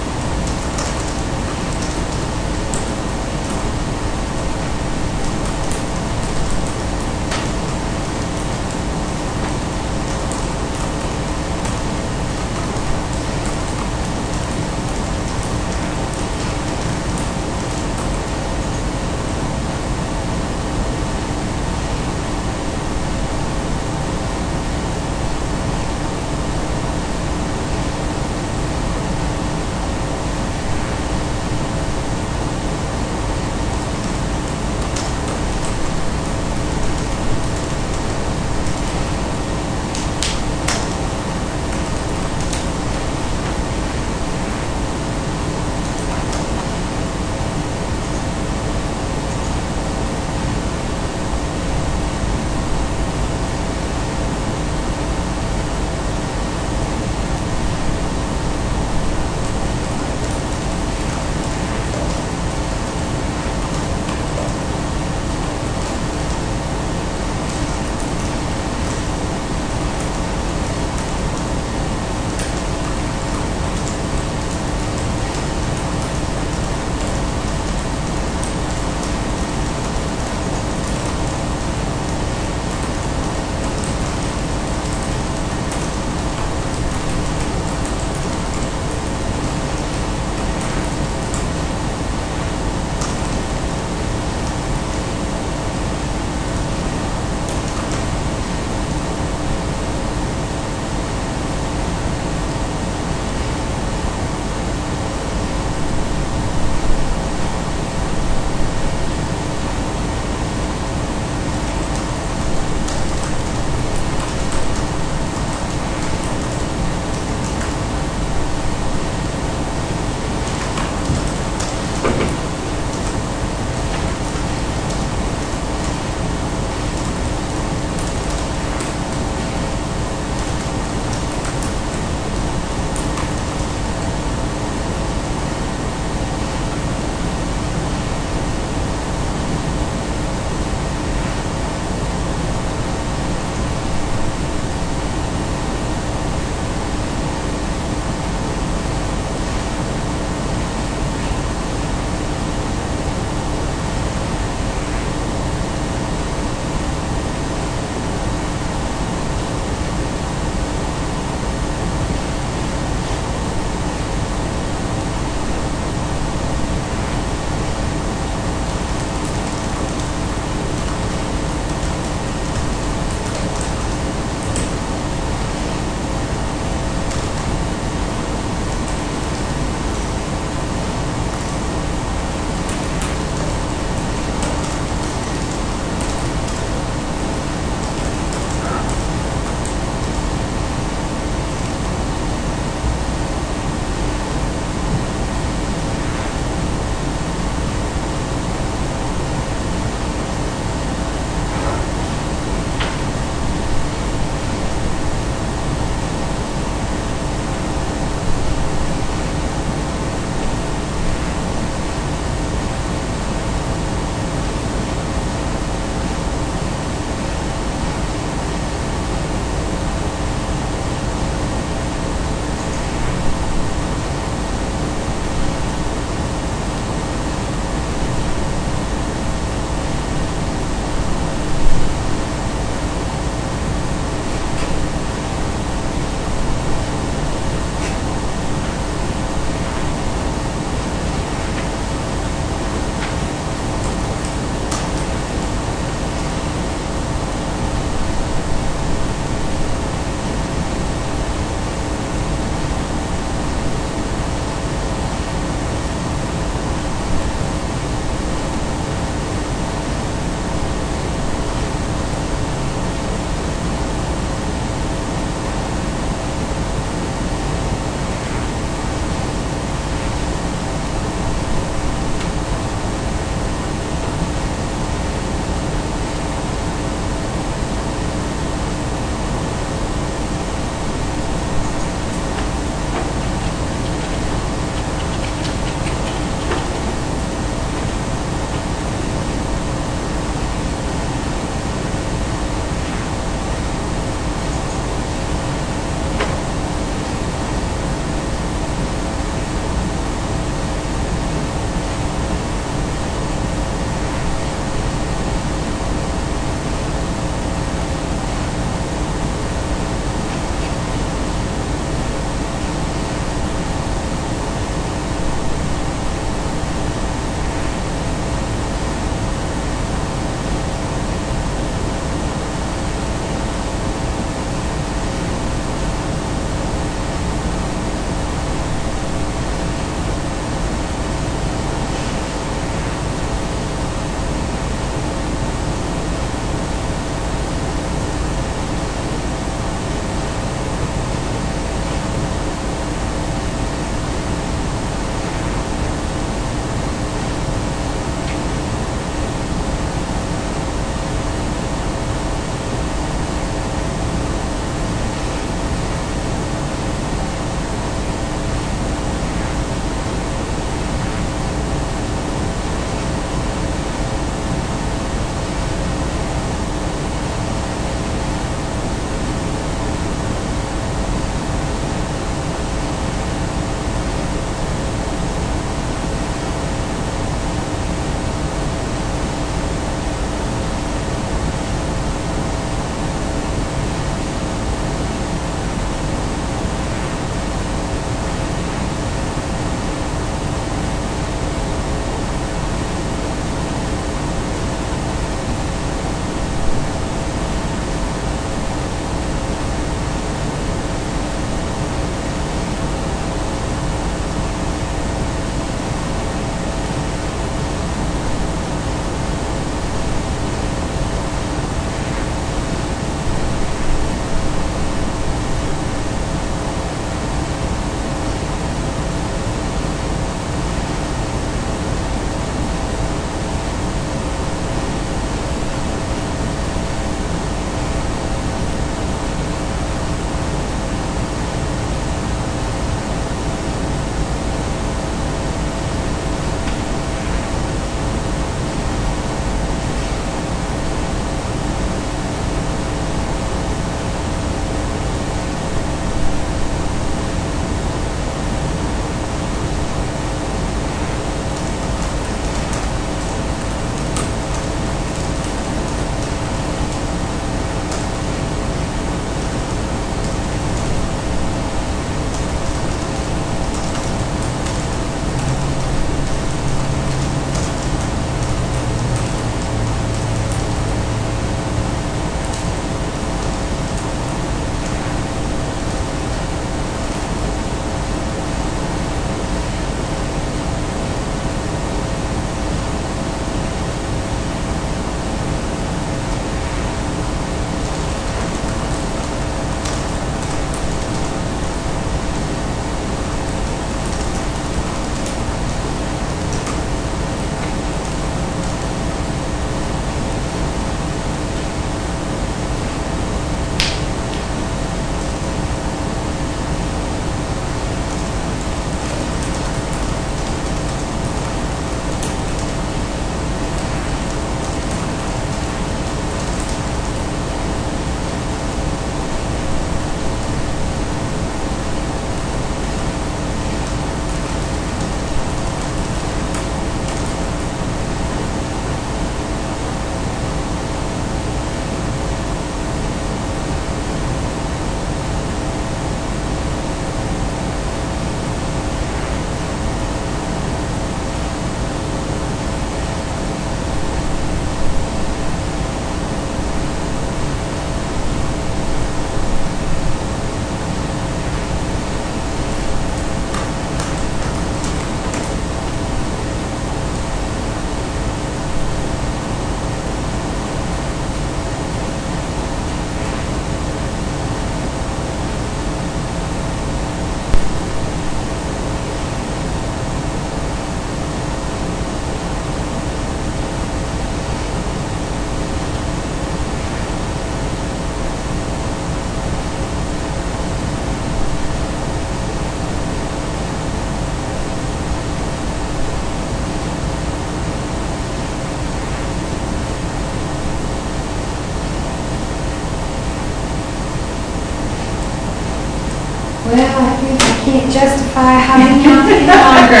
Well, I think I can't justify hiding out any longer.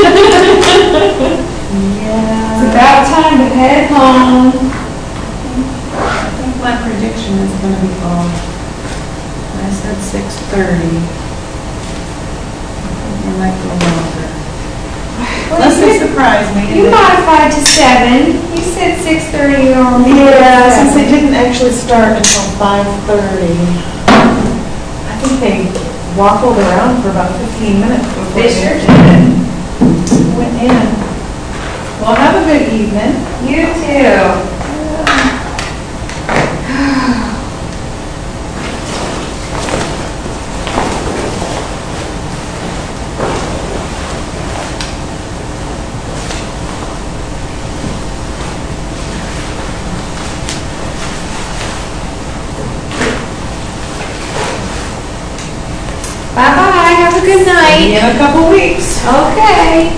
It's about time to head home. I think my prediction is going to be off. I said 6:30. It might go longer. Unless they surprise me. You modified to 7. You said 6:30 or... Yeah, since they didn't actually start until 5:30. I think they waffled around for about 15 minutes before They sure went in. Well, have a good evening. You too. Bye-bye. Have a good night. See you in a couple weeks. Okay.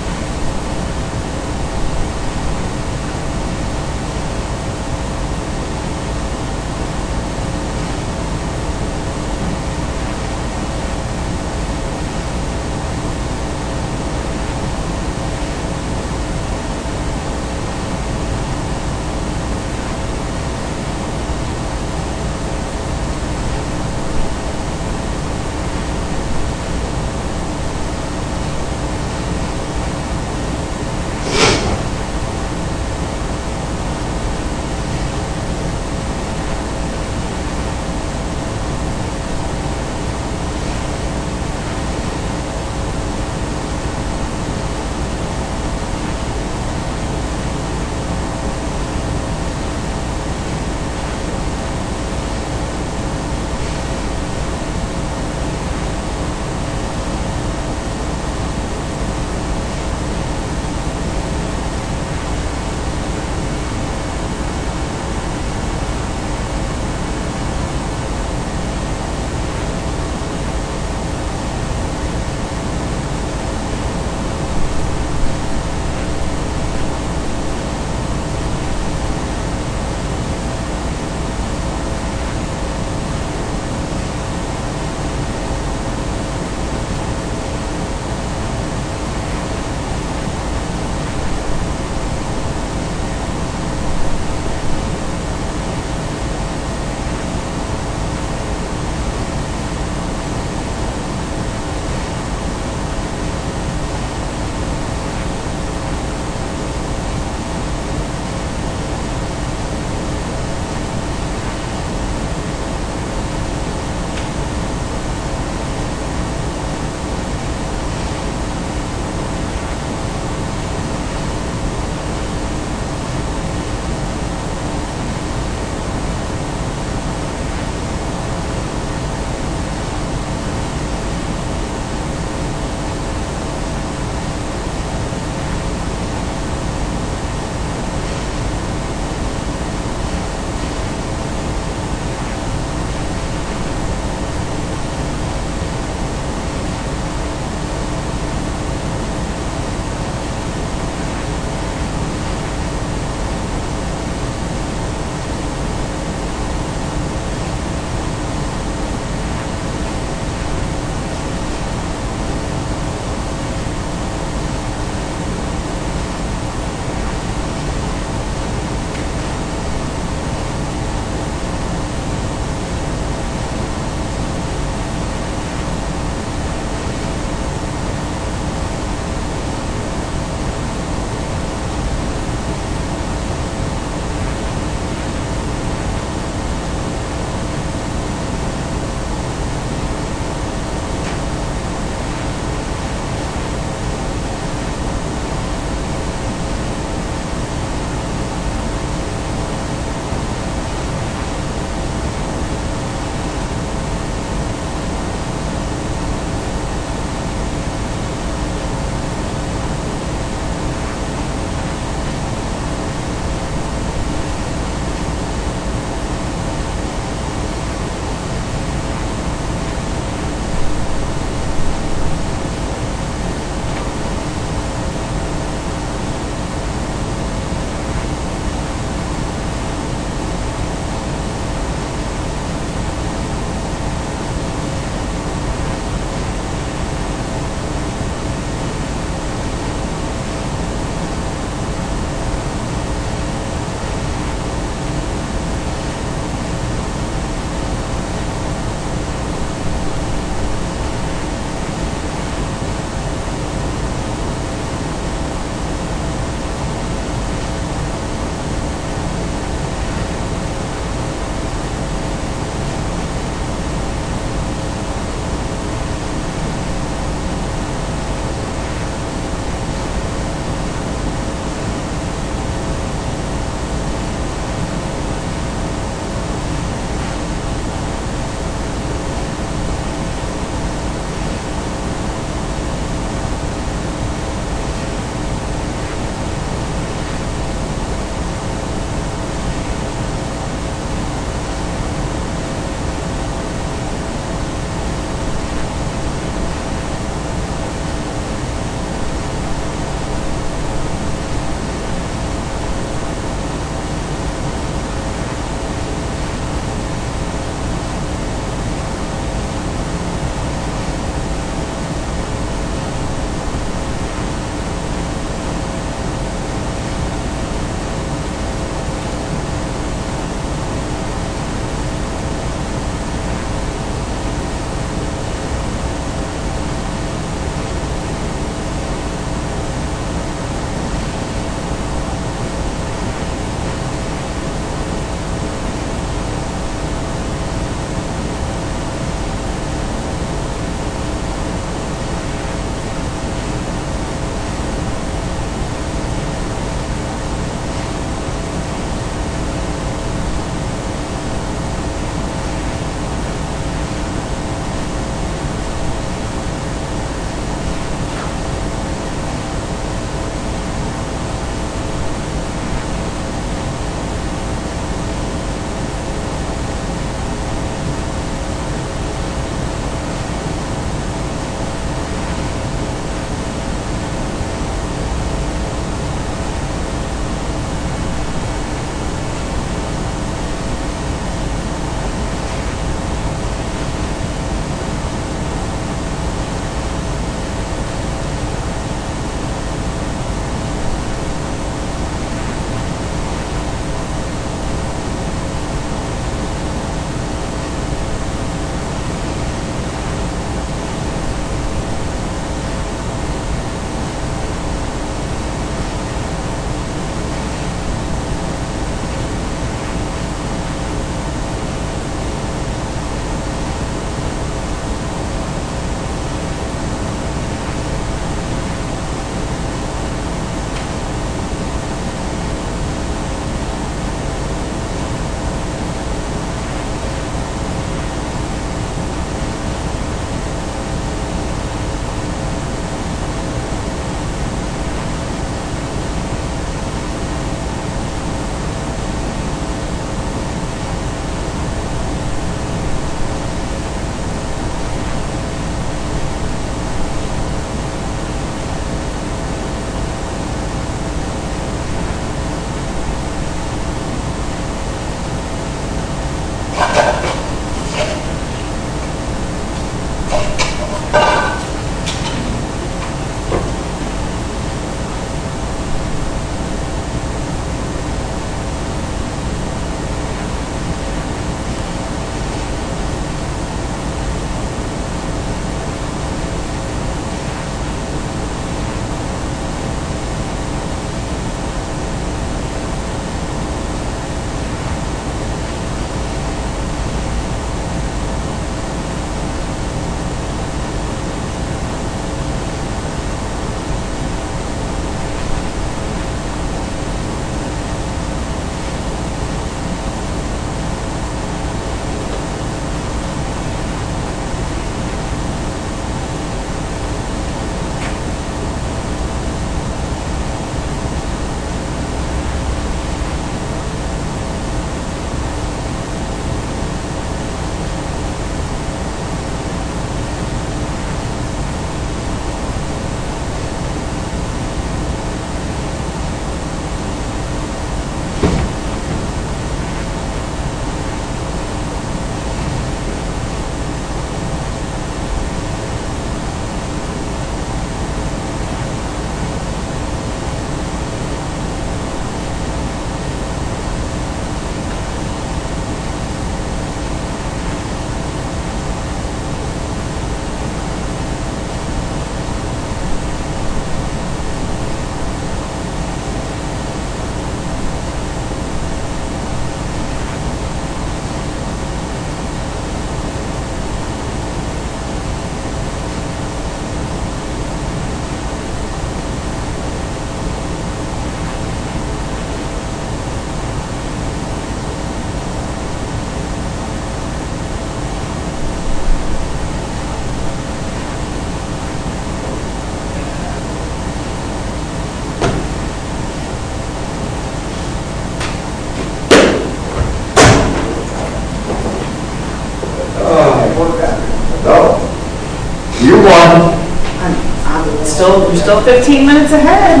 you're still 15 minutes ahead.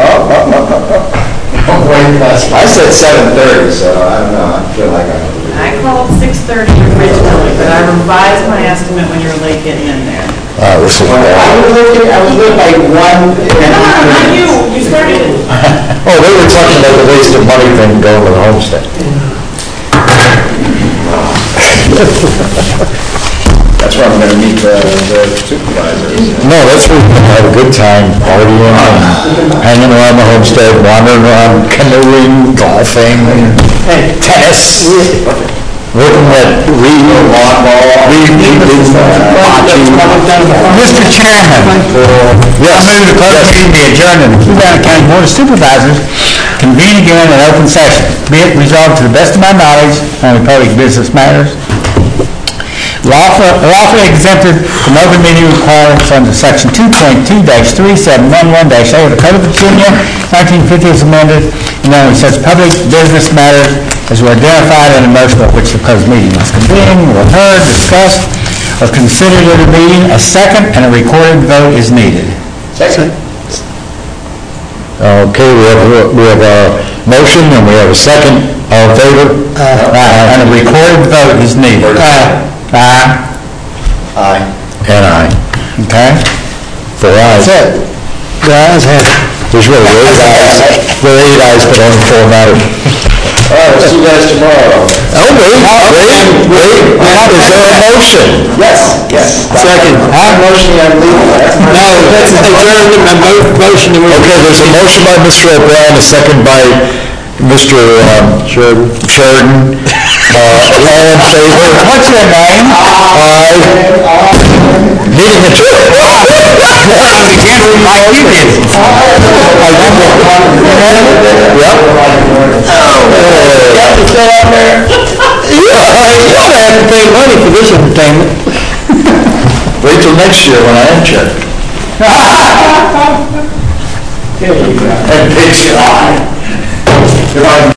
I said 7:30, so I don't know, I feel like I called 6:30 originally, but I revised my estimate when you were late getting in there. I was looking like one. No, not you, you started it. Oh, they were talking about the waste of money thing going to the homestead. That's where I'm going to meet the supervisors. No, that's where we can have a good time partying and hanging around the homestead, wandering around, canoeing, golfing, tennis, looking at Mr. Chairman, I move to close the meeting be adjourned and the Louisiana County Board of Supervisors convene again in open session. Be it resolved to the best of my knowledge on the public business matters, lawfully exempted from open meeting requirements under Section 2.2-3711-A of the Code of Virginia, 1950 as amended, and only such public business matters as were identified in the motion by which the closed meeting was convened, were heard, discussed, or considered at a meeting. A second and a recorded vote is needed. Second. Okay, we have a motion and we have a second. All in favor? And a recorded vote is needed. Aye. Aye. And aye. Okay? 4 ayes. That's it. The ayes have it. There's really 8 ayes. There are 8 ayes, but only 4 matter. All right, we'll see you guys tomorrow. Oh, wait. Is there a motion? Yes. Second. I'm motioning on legal. No, that's adjournment, my motion. Okay, there's a motion by Mr. O'Brien, a second by Mr. Sheridan. All in favor? What's your name? Aye. Meeting adjourned. Like you did. Yep. You don't have to pay money for this entertainment. Wait till next year when I am chair. And big sky.